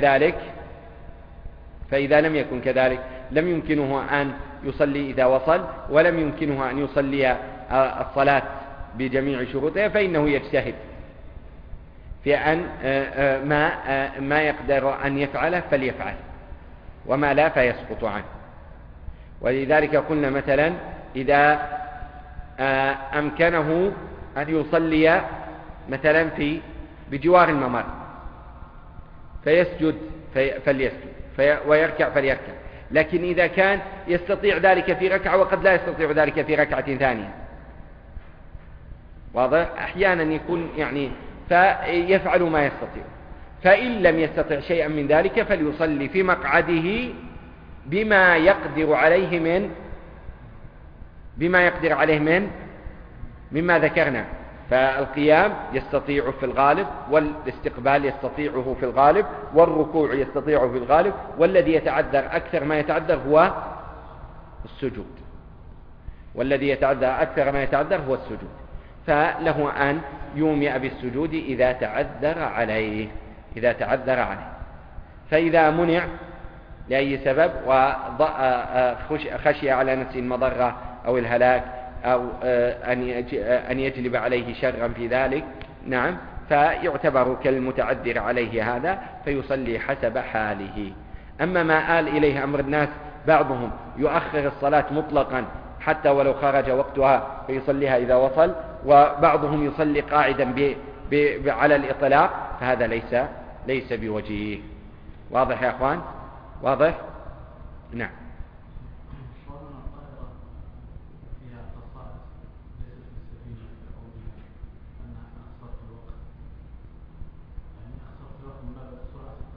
يكن كذلك لم يمكنه أن يصلي إذا وصل، ولم يمكنه أن يصلي الصلاة بجميع شروطها، فإنه يجتهد في أن ما يقدر أن يفعله فليفعل، وما لا فيسقط عنه. ولذلك قلنا مثلا إذا أمكنه أن يصلي مثلا بجوار الممر فيسجد فليسجد ويركع فليركع، لكن إذا كان يستطيع ذلك في ركعة وقد لا يستطيع ذلك في ركعة ثانية، واضح؟ أحيانا يكون يعني فيفعل ما يستطيع. فإن لم يستطع شيئا من ذلك فليصلي في مقعده بما يقدر عليه مما ذكرنا. فالقيام يستطيع في الغالب، والاستقبال يستطيعه في الغالب، والركوع يستطيعه في الغالب، والذي يتعذر أكثر ما يتعذر هو السجود، فله أن يومئ بالسجود إذا تعذر عليه. فإذا منع لأي سبب وخشي على نفسه المضرة أو الهلاك أو أن يجلب عليه شرا في ذلك، نعم، فيعتبر كالمتعذر عليه هذا، فيصلي حسب حاله. أما ما آل إليه أمر الناس بعضهم يؤخر الصلاة مطلقا حتى ولو خرج وقتها فيصليها إذا وصل، وبعضهم يصلي قاعدا على الإطلاق، فهذا ليس بوجيه. واضح يا أخوان؟ واضح؟ نعم.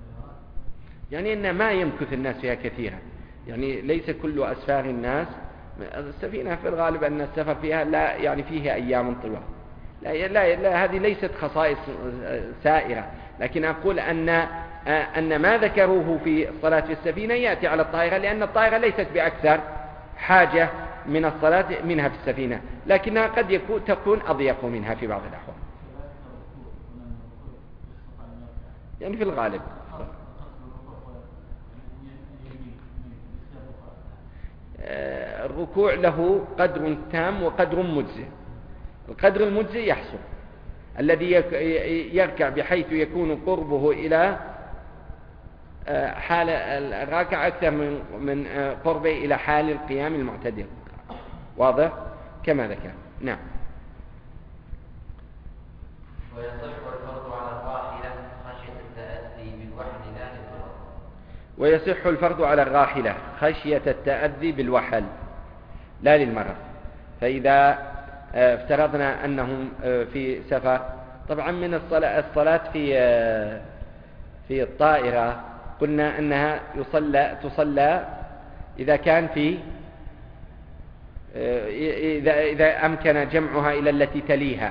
يعني إن ما يمكث الناس فيها كثيرا، يعني ليس كل أسفار الناس السفينة في الغالب أن السفر فيها لا يعني فيه أيام طوال، لا هذه ليست خصائص سائرة، لكن أقول أن ما ذكروه في الصلاة في السفينة يأتي على الطائرة، لأن الطائرة ليست بأكثر حاجة من الصلاة منها في السفينة، لكنها قد تكون أضيق منها في بعض الأحوال، يعني في الغالب. الركوع له قدر تام وقدر مجزئ. القدر المجزئ يحصل الذي يركع بحيث يكون قربه إلى حال الراكع أكثر من قربه إلى حال القيام المعتدل، واضح كما ذكر. نعم. ويصح الفرض على الراحلة خشية ويصح الفرض على الراحلة خشية التأذي بالوحل لا للفرض. التأذي بالوحل لا للمرض. فإذا افترضنا أنهم في سفر، طبعا من الصلاة في الطائرة قلنا أنها تصلى إذا كان إذا أمكن جمعها إلى التي تليها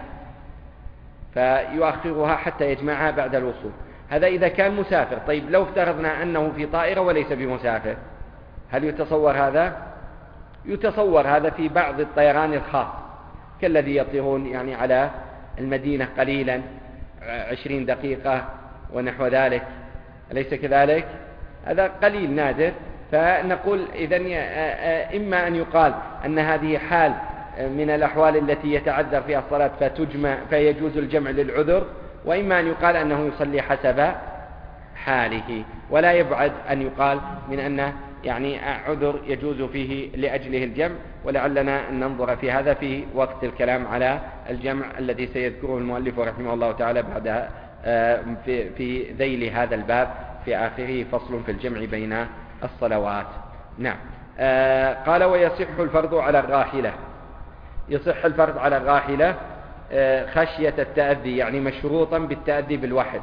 فيؤخرها حتى يجمعها بعد الوصول. هذا إذا كان مسافر. طيب لو افترضنا أنه في طائرة وليس بمسافر، هل يتصور هذا؟ يتصور هذا في بعض الطيران الخاص كالذي يطيرون يعني على المدينة قليلا 20 دقيقة ونحو ذلك، أليس كذلك؟ هذا قليل نادر. فنقول إذن إما أن يقال أن هذه حال من الأحوال التي يتعذر فيها الصلاة فيجوز الجمع للعذر، وإما أن يقال أنه يصلي حسب حاله. ولا يبعد أن يقال من أنه يعني عذر يجوز فيه لأجله الجمع، ولعلنا أن ننظر في هذا في وقت الكلام على الجمع الذي سيذكره المؤلف رحمه الله تعالى بعد في ذيل هذا الباب في آخره فصل في الجمع بين الصلوات. نعم. قال ويصح الفرض على الراحلة. يصح الفرض على الراحلة خشية التأذي، يعني مشروطا بالتأذي بالوحل،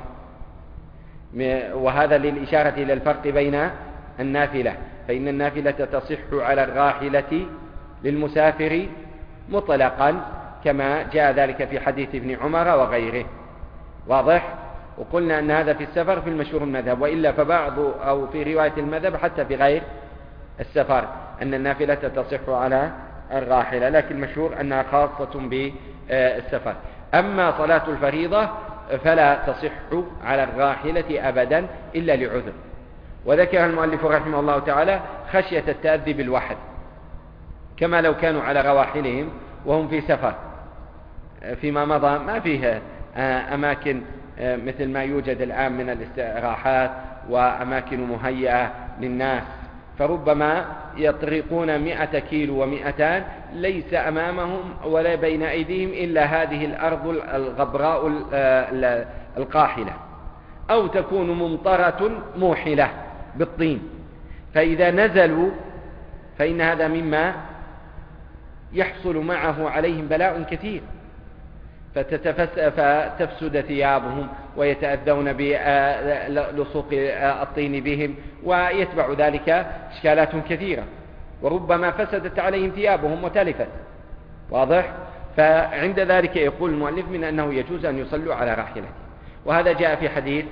وهذا للإشارة إلى الفرق بين النافلة، فإن النافلة تصح على الراحلة للمسافر مطلقا كما جاء ذلك في حديث ابن عمر وغيره، واضح. وقلنا أن هذا في السفر في المشهور المذهب، وإلا فبعض أو في رواية المذهب حتى في غير السفر أن النافلة تصح على الراحلة، لكن المشهور أنها خاصة بالسفر. أما صلاة الفريضة فلا تصح على الراحلة أبدا إلا لعذر. وذكر المؤلف رحمه الله تعالى خشية التأذي بالوحل، كما لو كانوا على رواحلهم وهم في سفر. فيما مضى ما فيه أماكن مثل ما يوجد الآن من الاستراحات وأماكن مهيئة للناس، فربما يطرقون 100 كيلو و200 ليس أمامهم ولا بين أيديهم إلا هذه الأرض الغبراء القاحلة، أو تكون ممطرة موحلة بالطين، فإذا نزلوا فإن هذا مما يحصل معه عليهم بلاء كثير، فتفسد ثيابهم ويتأذون بلصوق الطين بهم، ويتبع ذلك إشكالات كثيرة، وربما فسدت عليهم ثيابهم وتلفت، واضح. فعند ذلك يقول المؤلف من أنه يجوز أن يصلوا على راحلته، وهذا جاء في حديث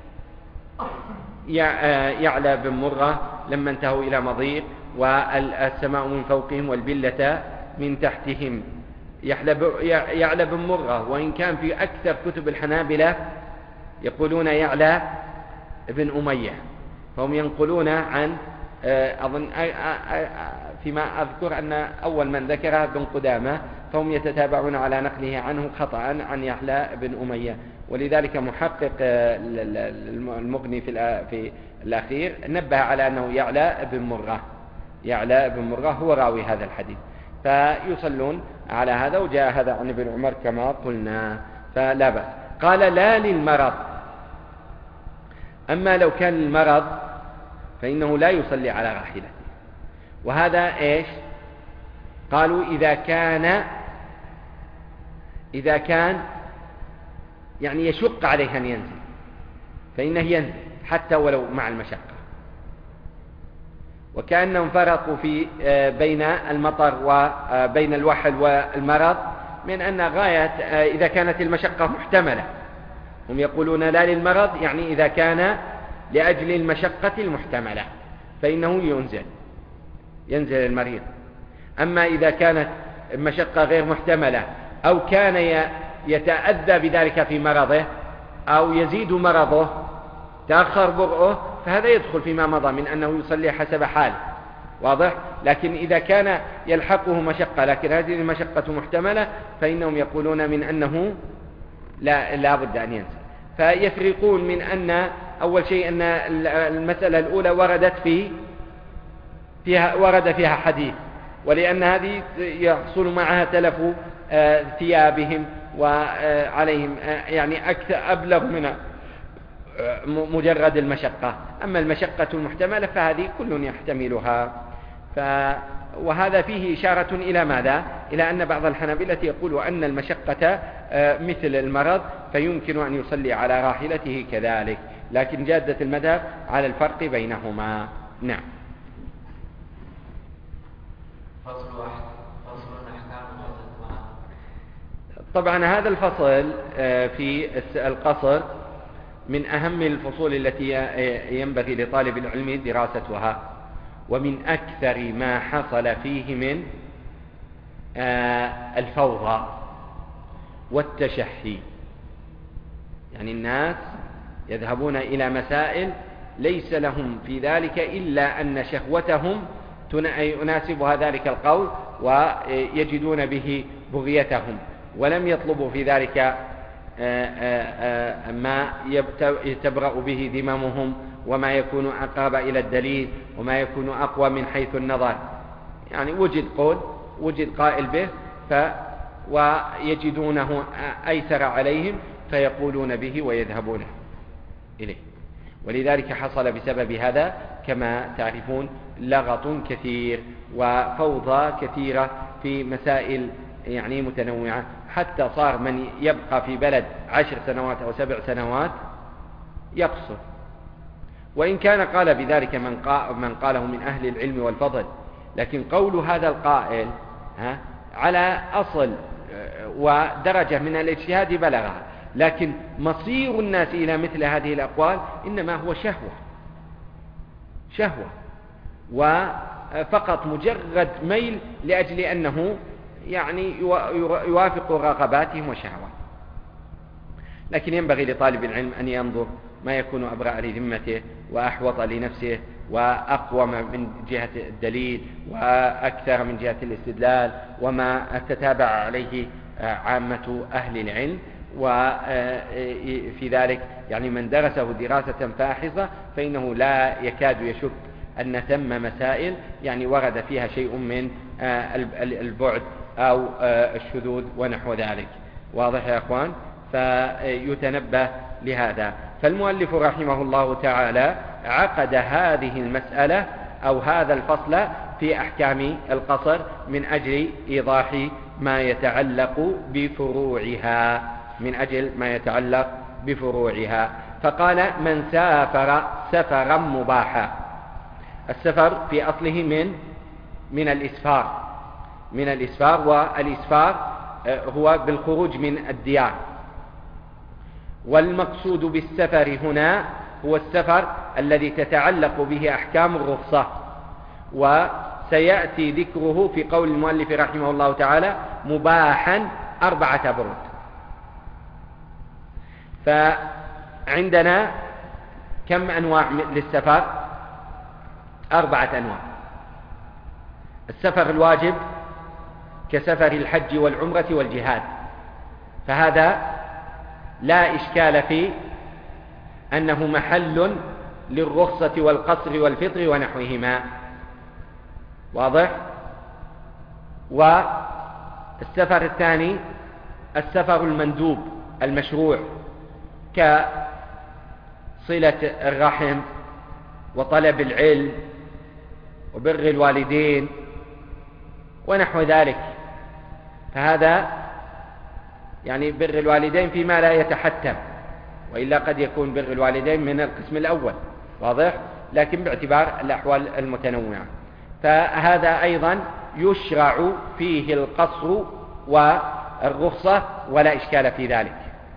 يعلى بن مرة لما انتهوا إلى مضيق والسماء من فوقهم والبلة من تحتهم. يعلى بن مرة، وإن كان في أكثر كتب الحنابلة يقولون يعلى بن أمية، فهم ينقلون عن أظن فيما أذكر أن أول من ذكرها بن قدامة، فهم يتتابعون على نقله عنه خطأ عن يعلى بن أمية. ولذلك محقق المغني في الأخير نبه على أنه يعلى بن مرة هو راوي هذا الحديث، فيصلون على هذا. وجاء هذا عن ابن عمر كما قلنا، فلا بأس. قال لا للمرض. أما لو كان المرض فإنه لا يصلي على راحلته. وهذا إيش؟ قالوا إذا كان يعني يشق عليه أن ينزل، فإنه ينزل حتى ولو مع المشقة. وكأنهم فرقوا في بين المطر وبين الوحل والمرض، من أن غاية إذا كانت المشقة محتملة، هم يقولون لا للمرض، يعني إذا كان لأجل المشقة المحتملة فإنه ينزل المريض. أما إذا كانت المشقة غير محتملة أو كان يتأذى بذلك في مرضه أو يزيد مرضه تأخر برؤه، فهذا يدخل فيما مضى من أنه يصلي حسب حاله، واضح؟ لكن إذا كان يلحقه مشقة لكن هذه المشقة محتملة فإنهم يقولون من أنه لا بد أن ينزل. فيفرقون من أن أول شيء أن المسألة الأولى ورد فيها حديث، ولأن هذه يحصل معها تلف ثيابهم وعليهم يعني أكثر أبلغ من مجرد المشقة. أما المشقة المحتملة فهذه كل يحتملها. وهذا فيه إشارة إلى ماذا؟ إلى أن بعض الحنابلة يقول أن المشقة مثل المرض فيمكن أن يصلي على راحلته كذلك، لكن جادة المذهب على الفرق بينهما. نعم. طبعا هذا الفصل في القصر من أهم الفصول التي ينبغي لطالب العلم دراستها، ومن أكثر ما حصل فيه من الفوضى والتشحي. يعني الناس يذهبون إلى مسائل ليس لهم في ذلك إلا أن شهوتهم يناسبها ذلك القول ويجدون به بغيتهم، ولم يطلبوا في ذلك ما تبرأ به ذممهم وما يكون أقرب إلى الدليل وما يكون أقوى من حيث النظر. يعني وجد قائل به ويجدونه أيسر عليهم فيقولون به ويذهبون إليه. ولذلك حصل بسبب هذا كما تعرفون لغط كثير وفوضى كثيرة في مسائل يعني متنوعة، حتى صار من يبقى في بلد 10 سنوات أو 7 سنوات يقصر. وإن كان قال بذلك من قاله من أهل العلم والفضل، لكن قول هذا القائل على أصل ودرجة من الاجتهاد بلغها، لكن مصير الناس إلى مثل هذه الأقوال إنما هو شهوة وفقط مجرد ميل لأجل أنه يعني يوافق رغباتهم وشهوات. لكن ينبغي لطالب العلم أن ينظر ما يكون أبرأ لذمته وأحوط لنفسه وأقوى من جهة الدليل وأكثر من جهة الاستدلال وما تتابع عليه عامة أهل العلم. وفي ذلك يعني من درسه دراسة فاحصة فإنه لا يكاد يشك أن ثم مسائل يعني ورد فيها شيء من البعد أو الشذوذ ونحو ذلك. واضح يا أخوان؟ فيتنبه لهذا. فالمؤلف رحمه الله تعالى عقد هذه المسألة أو هذا الفصل في أحكام القصر من أجل إيضاح ما يتعلق بفروعها فقال من سافر سفرا مباحا. السفر في أصله من الإسفار، والإسفار هو بالخروج من الديار. والمقصود بالسفر هنا هو السفر الذي تتعلق به أحكام الرخصة، وسيأتي ذكره في قول المؤلف رحمه الله تعالى مباحا 4 برود. فعندنا كم أنواع للسفر؟ 4 أنواع. السفر الواجب كسفر الحج والعمرة والجهاد، فهذا لا إشكال فيه أنه محل للرخصة والقصر والفطر ونحوهما. واضح؟ والسفر الثاني السفر المندوب المشروع كصلة الرحم وطلب العلم وبر الوالدين ونحو ذلك. فهذا يعني بر الوالدين فيما لا يتحتم، وإلا قد يكون بر الوالدين من القسم الأول. واضح؟ لكن باعتبار الأحوال المتنوعة. فهذا أيضا يشرع فيه القصر والرخصة ولا إشكال في ذلك.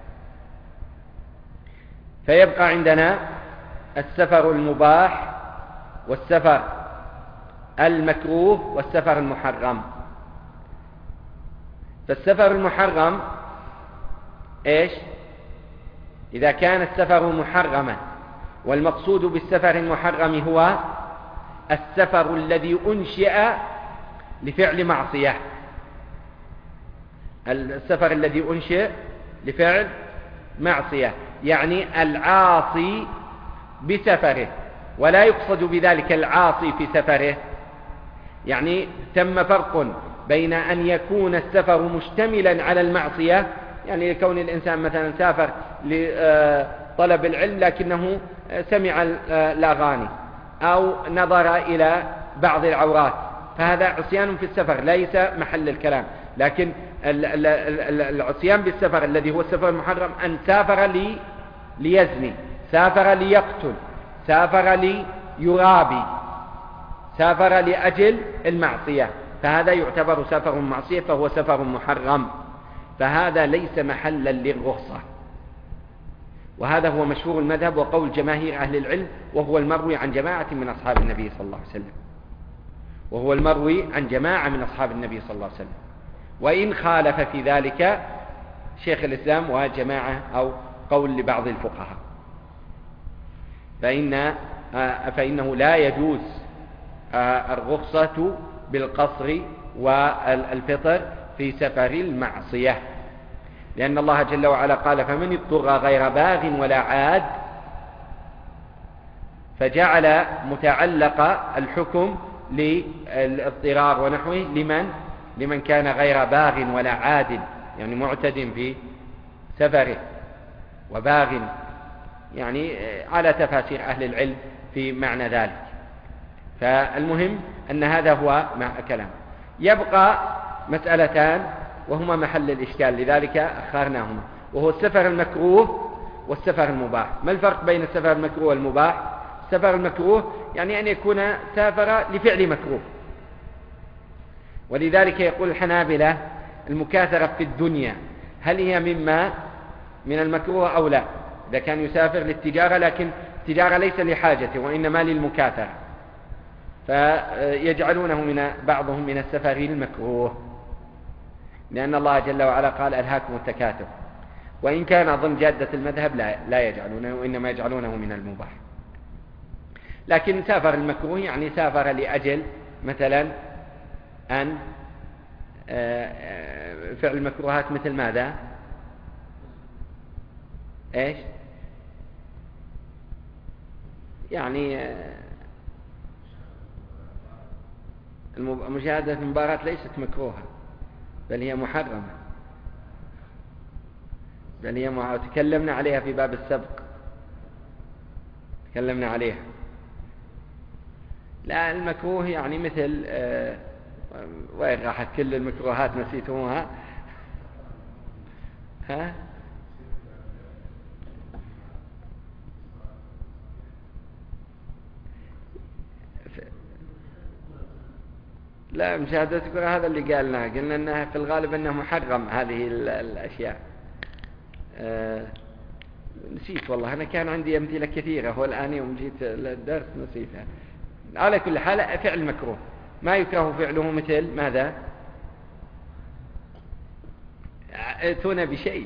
فيبقى عندنا السفر المباح والسفر المكروه والسفر المحرم. فالسفر المحرم إيش؟ إذا كان السفر محرما، والمقصود بالسفر المحرم هو السفر الذي أنشئ لفعل معصية، السفر الذي أنشئ لفعل معصية، يعني العاصي بسفره، ولا يقصد بذلك العاصي في سفره. يعني ثم فرق بين أن يكون السفر مشتملا على المعصية، يعني كون الإنسان مثلا سافر لطلب العلم لكنه سمع الأغاني أو نظر إلى بعض العورات، فهذا عصيان في السفر ليس محل الكلام. لكن العصيان بالسفر الذي هو السفر المحرم أن سافر ليزني، سافر ليقتل، سافر ليرابي، سافر لأجل المعصية، فهذا يعتبر سفر معصية، فهو سفر محرم، فهذا ليس محلا للرخصة. وهذا هو مشهور المذهب وقول جماهير أهل العلم، وهو المروي عن جماعة من أصحاب النبي صلى الله عليه وسلم، وهو المروي عن جماعة من أصحاب النبي صلى الله عليه وسلم. وإن خالف في ذلك شيخ الإسلام وجماعة أو قول لبعض الفقهاء، فإنه لا يجوز الرخصة بالقصر والفطر في سفر المعصية، لأن الله جل وعلا قال: فمن اضطر غير باغ ولا عاد، فجعل متعلق الحكم للاضطرار ونحوه لمن كان غير باغ ولا عاد، يعني معتد في سفره، وباغ يعني على تفاسير أهل العلم في معنى ذلك. فالمهم أن هذا هو كلام. يبقى مسألتان وهما محل الإشكال، لذلك أخرناهما، وهو السفر المكروه والسفر المباح. ما الفرق بين السفر المكروه والمباح؟ السفر المكروه يعني أن يكون سافر لفعل مكروه، ولذلك يقول الحنابلة: المكاثرة في الدنيا هل هي من المكروه أو لا؟ إذا كان يسافر للتجارة، لكن التجارة ليس لحاجته وإنما للمكاثرة، فيجعلونه بعضهم من السفر المكروه، لأن الله جل وعلا قال: ألهاكم التكاثر. وإن كان أظن جادة المذهب لا يجعلونه، وإنما يجعلونه من المباح. لكن سافر المكروه يعني سافر لأجل مثلا أن فعل المكروهات مثل ماذا؟ إيش؟ يعني مشاهدة المباراة ليست مكروهة، بل هي محرمة، بل هي تكلمنا عليها في باب السبق، تكلمنا عليها. لا، المكروه يعني مثل وين راحت كل المكروهات نسيتموها؟ ها؟ لا، مشاهدة الكرة هذا اللي قلنا أنها في الغالب أنه محرم هذه الأشياء. نسيت والله، أنا كان عندي أمثلة كثيرة، هو الآن يوم جيت الدرس نسيتها. على كل حال فعل مكروه ما يكره فعله مثل ماذا؟ ائتونا بشيء،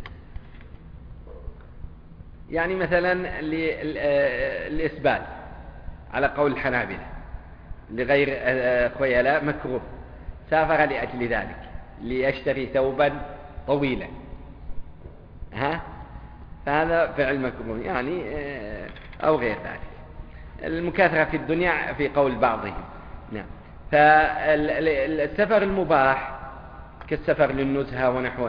يعني مثلا الإسبال على قول الحنابلة لغير خيلاء مكروه، سافر لأجل ذلك ليشتري ثوبا طويلا، فهذا فعل مكروه يعني، أو غير ذلك. المكاثرة في الدنيا في قول بعضهم. نعم. فالسفر المباح كالسفر للنزهة ونحوه،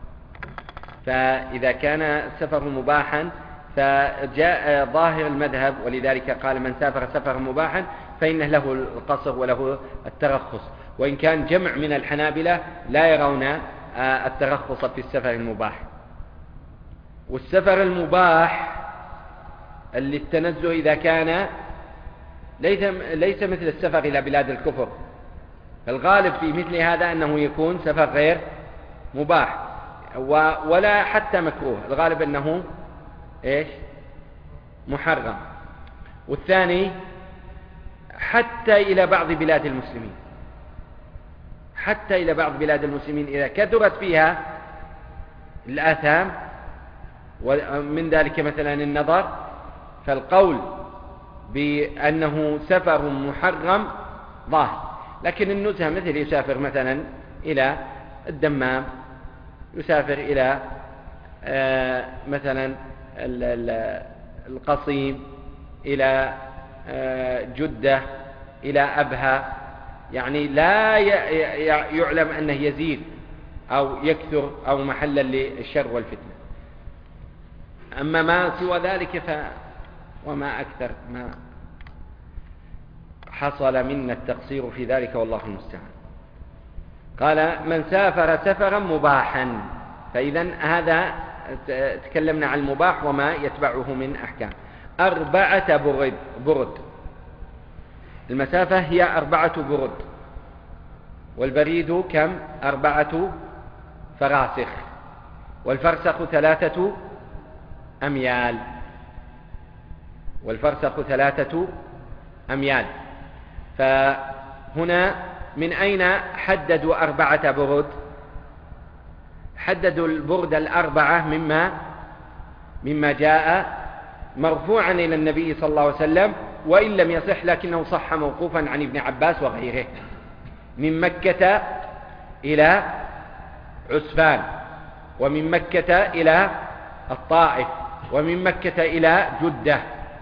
فإذا كان السفر مباحا فجاء ظاهر المذهب، ولذلك قال: من سافر سفرا مباحا فإنه له القصر وله الترخص. وإن كان جمع من الحنابلة لا يرون الترخص في السفر المباح. والسفر المباح اللي التنزه إذا كان ليس مثل السفر إلى بلاد الكفر. فالغالب في مثل هذا أنه يكون سفر غير مباح ولا حتى مكروه، الغالب أنه إيش؟ محرم. والثاني حتى إلى بعض بلاد المسلمين، حتى إلى بعض بلاد المسلمين إذا كثرت فيها الآثام، ومن ذلك مثلا النظر، فالقول بأنه سفر محرم ظاهر. لكن النزهة مثل يسافر مثلا إلى الدمام، يسافر إلى مثلا القصيم، إلى جدة، إلى أبها، يعني لا يعلم أنه يزيد أو يكثر أو محلا للشر والفتنة. أما ما سوى ذلك وما أكثر ما حصل منا التقصير في ذلك والله المستعان. قال من سافر سفرا مباحا، فإذا هذا تكلمنا عن المباح وما يتبعه من أحكام. 4 برد، المسافة هي 4 برد، والبريد كم؟ 4 فراسخ، والفرسخ 3 أميال، والفرسخ 3 أميال. فهنا من أين حددوا 4 برد؟ حددوا البرد 4 مما جاء مرفوعا إلى النبي صلى الله عليه وسلم، وإن لم يصح لكنه صح موقوفا عن ابن عباس وغيره، من مكة إلى عسفان، ومن مكة إلى الطائف، ومن مكة إلى جدة.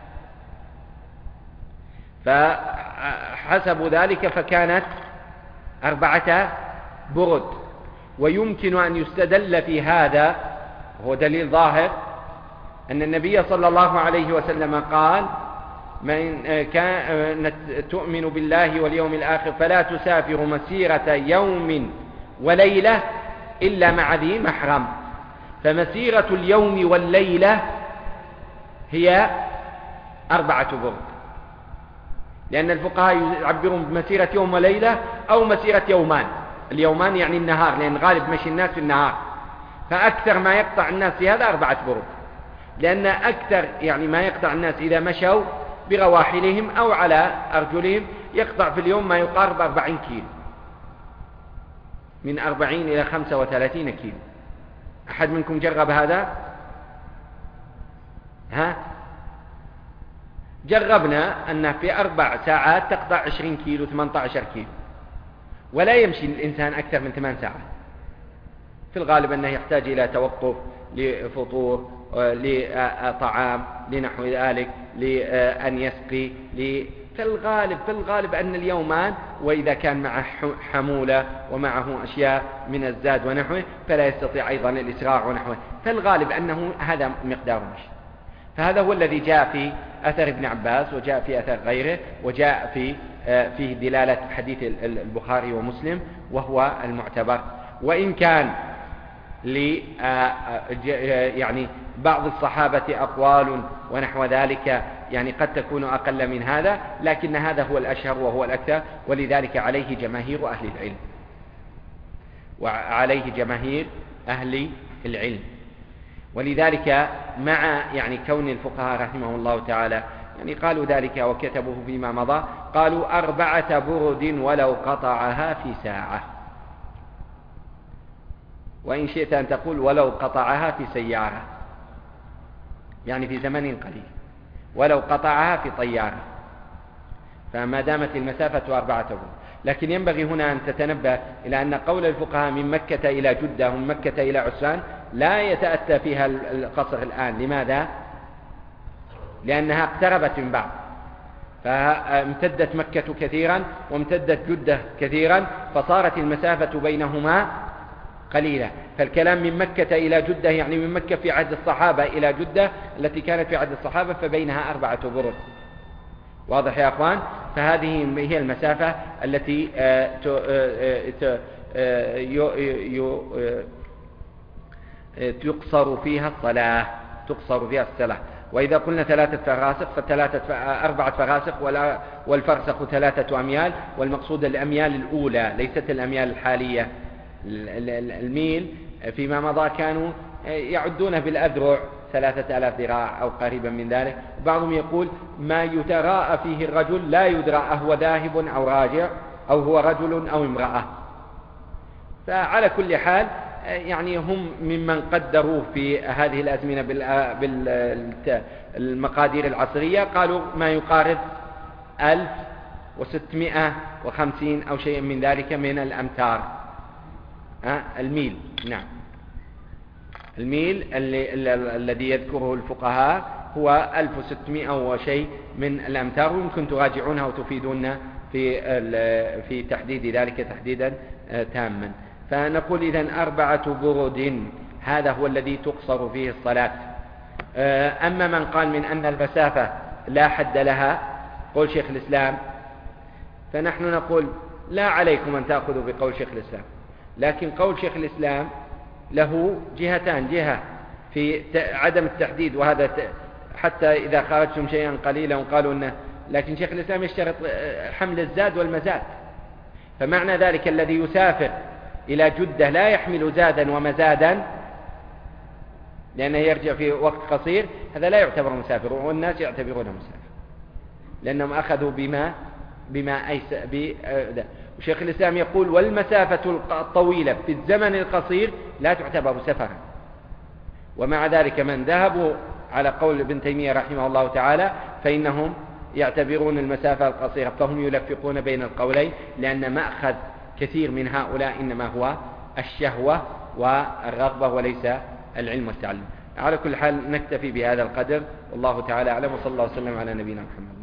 فحسبوا ذلك فكانت 4 برد. ويمكن أن يستدل في هذا، وهو دليل ظاهر، أن النبي صلى الله عليه وسلم قال من كانت تؤمن بالله واليوم الآخر فلا تسافر مسيرة يوم وليلة إلا مع ذي محرم. فمسيرة اليوم والليلة هي 4 برد، لأن الفقهاء يعبرون بمسيرة يوم وليلة أو مسيرة يومان. اليومان يعني النهار، لأن غالب مشي الناس في النهار، فأكثر ما يقطع الناس في هذا 4 برد، لأن أكثر يعني ما يقطع الناس إذا مشوا برواحلهم أو على أرجلهم يقطع في اليوم ما يقارب 40 كيلو، من 40 إلى 35 كيلو. أحد منكم جرب هذا؟ جربنا أن في 4 ساعات تقطع 20 كيلو 18 كيلو، ولا يمشي الإنسان أكثر من 8 ساعات. في الغالب أنه يحتاج إلى توقف لفطور، لطعام، لنحو ذلك، لأن يسقي، في الغالب أن اليومان، وإذا كان معه حمولة ومعه أشياء من الزاد ونحوه فلا يستطيع أيضا الإسراع ونحوه، فالغالب أنه هذا مقدار مشي. فهذا هو الذي جاء في أثر ابن عباس، وجاء في أثر غيره، وجاء فيه دلالة حديث البخاري ومسلم، وهو المعتبر. وإن كان يعني بعض الصحابة أقوال ونحو ذلك، يعني قد تكون أقل من هذا، لكن هذا هو الأشهر وهو الأكثر، ولذلك عليه جماهير أهل العلم، وعليه جماهير أهل العلم. ولذلك مع يعني كون الفقهاء رحمه الله تعالى يعني قالوا ذلك وكتبوه فيما مضى، قالوا 4 برد ولو قطعها في ساعة. وإن شئت أن تقول ولو قطعها في سيارة، يعني في زمن قليل، ولو قطعها في طيارة، فما دامت المسافة 4 برد. لكن ينبغي هنا أن تتنبه إلى أن قول الفقهاء من مكة إلى جدة ومن مكة إلى عسفان لا يتأتى فيها القصر الآن. لماذا؟ لأنها اقتربت من بعض، فامتدت مكة كثيرا وامتدت جدة كثيرا، فصارت المسافة بينهما قليلة. فالكلام من مكة إلى جدة يعني من مكة في عهد الصحابة إلى جدة التي كانت في عهد الصحابة، فبينها 4 برد. واضح يا أخوان؟ فهذه هي المسافة التي تقصر فيها الصلاة، وإذا قلنا 3 فراسخ ف4 فراسخ والفرسخ 3 أميال، والمقصود الأميال الأولى ليست الأميال الحالية. الميل فيما مضى كانوا يعدونه بالأذرع 3000 ذراع أو قريبا من ذلك. بعضهم يقول ما يتراءى فيه الرجل لا يدرى أهو ذاهب أو راجع أو هو رجل أو امرأة. فعلى كل حال يعني هم ممن قدروا في هذه الأزمنة بالمقادير العصرية، قالوا ما يقارب 1650 أو شيء من ذلك من الأمتار. الميل، نعم، الميل الذي يذكره الفقهاء هو 1600 وشيء من الأمتار، ويمكن تراجعونها وتفيدون في تحديد ذلك تحديدا تاما. فنقول إذن 4 برد هذا هو الذي تقصر فيه الصلاة. أما من قال من أن المسافة لا حد لها قول شيخ الإسلام، فنحن نقول لا عليكم أن تأخذوا بقول شيخ الإسلام، لكن قول شيخ الإسلام له جهتان: جهة في عدم التحديد، وهذا حتى إذا خرجتم شيئا قليلا وقالوا أنه، لكن شيخ الإسلام يشترط حمل الزاد والمزاد، فمعنى ذلك الذي يسافر إلى جدة لا يحمل زادا ومزادا لأنه يرجع في وقت قصير، هذا لا يعتبر مسافر، والناس يعتبرونه مسافر لأنهم أخذوا بما وشيخ الإسلام يقول والمسافة الطويلة في الزمن القصير لا تعتبر سفرا. ومع ذلك من ذهبوا على قول ابن تيمية رحمه الله تعالى فإنهم يعتبرون المسافة القصيرة، فهم يلفقون بين القولين، لأن مأخذ كثير من هؤلاء إنما هو الشهوة والرغبة وليس العلم والتعلم. على كل حال نكتفي بهذا القدر، والله تعالى أعلم، وصلى الله وسلم على نبينا محمد.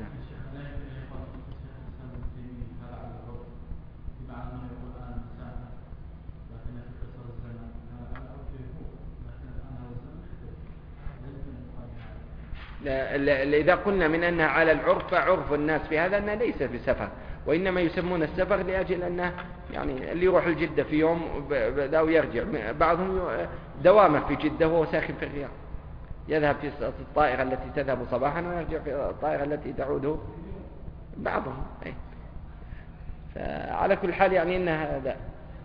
إذا قلنا من أنها على العرف، فعرف الناس في هذا أنها ليست بسفر، وإنما يسمون السفر لأجل أنه يعني اللي يروح الجدة في يوم بدأ ويرجع، بعضهم دوامه في جدة وهو ساخن في الرياض، يذهب في الطائرة التي تذهب صباحا ويرجع في الطائرة التي تعود بعضهم. فعلى كل حال يعني أن هذا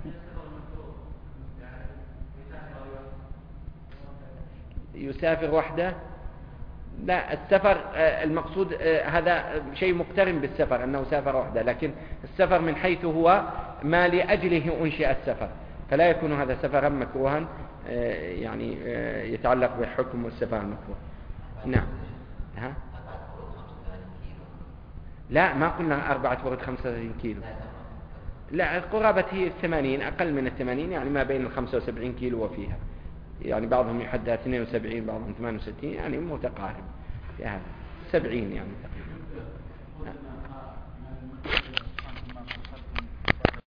يسافر وحده. لا، السفر المقصود هذا شيء مقترن بالسفر أنه سافر وحده، لكن السفر من حيث هو ما لأجله أنشئ السفر، فلا يكون هذا سفرا مكروها يعني يتعلق بحكم السفر المكروه. نعم. لا، ما قلنا 4 برد 35 كيلو، لا، قرابة هي 80، أقل من 80، يعني ما بين 75 كيلو وفيها، يعني بعضهم يحدها 72 بعضهم 68، يعني متقارب في هذا 70 يعني تقريبا.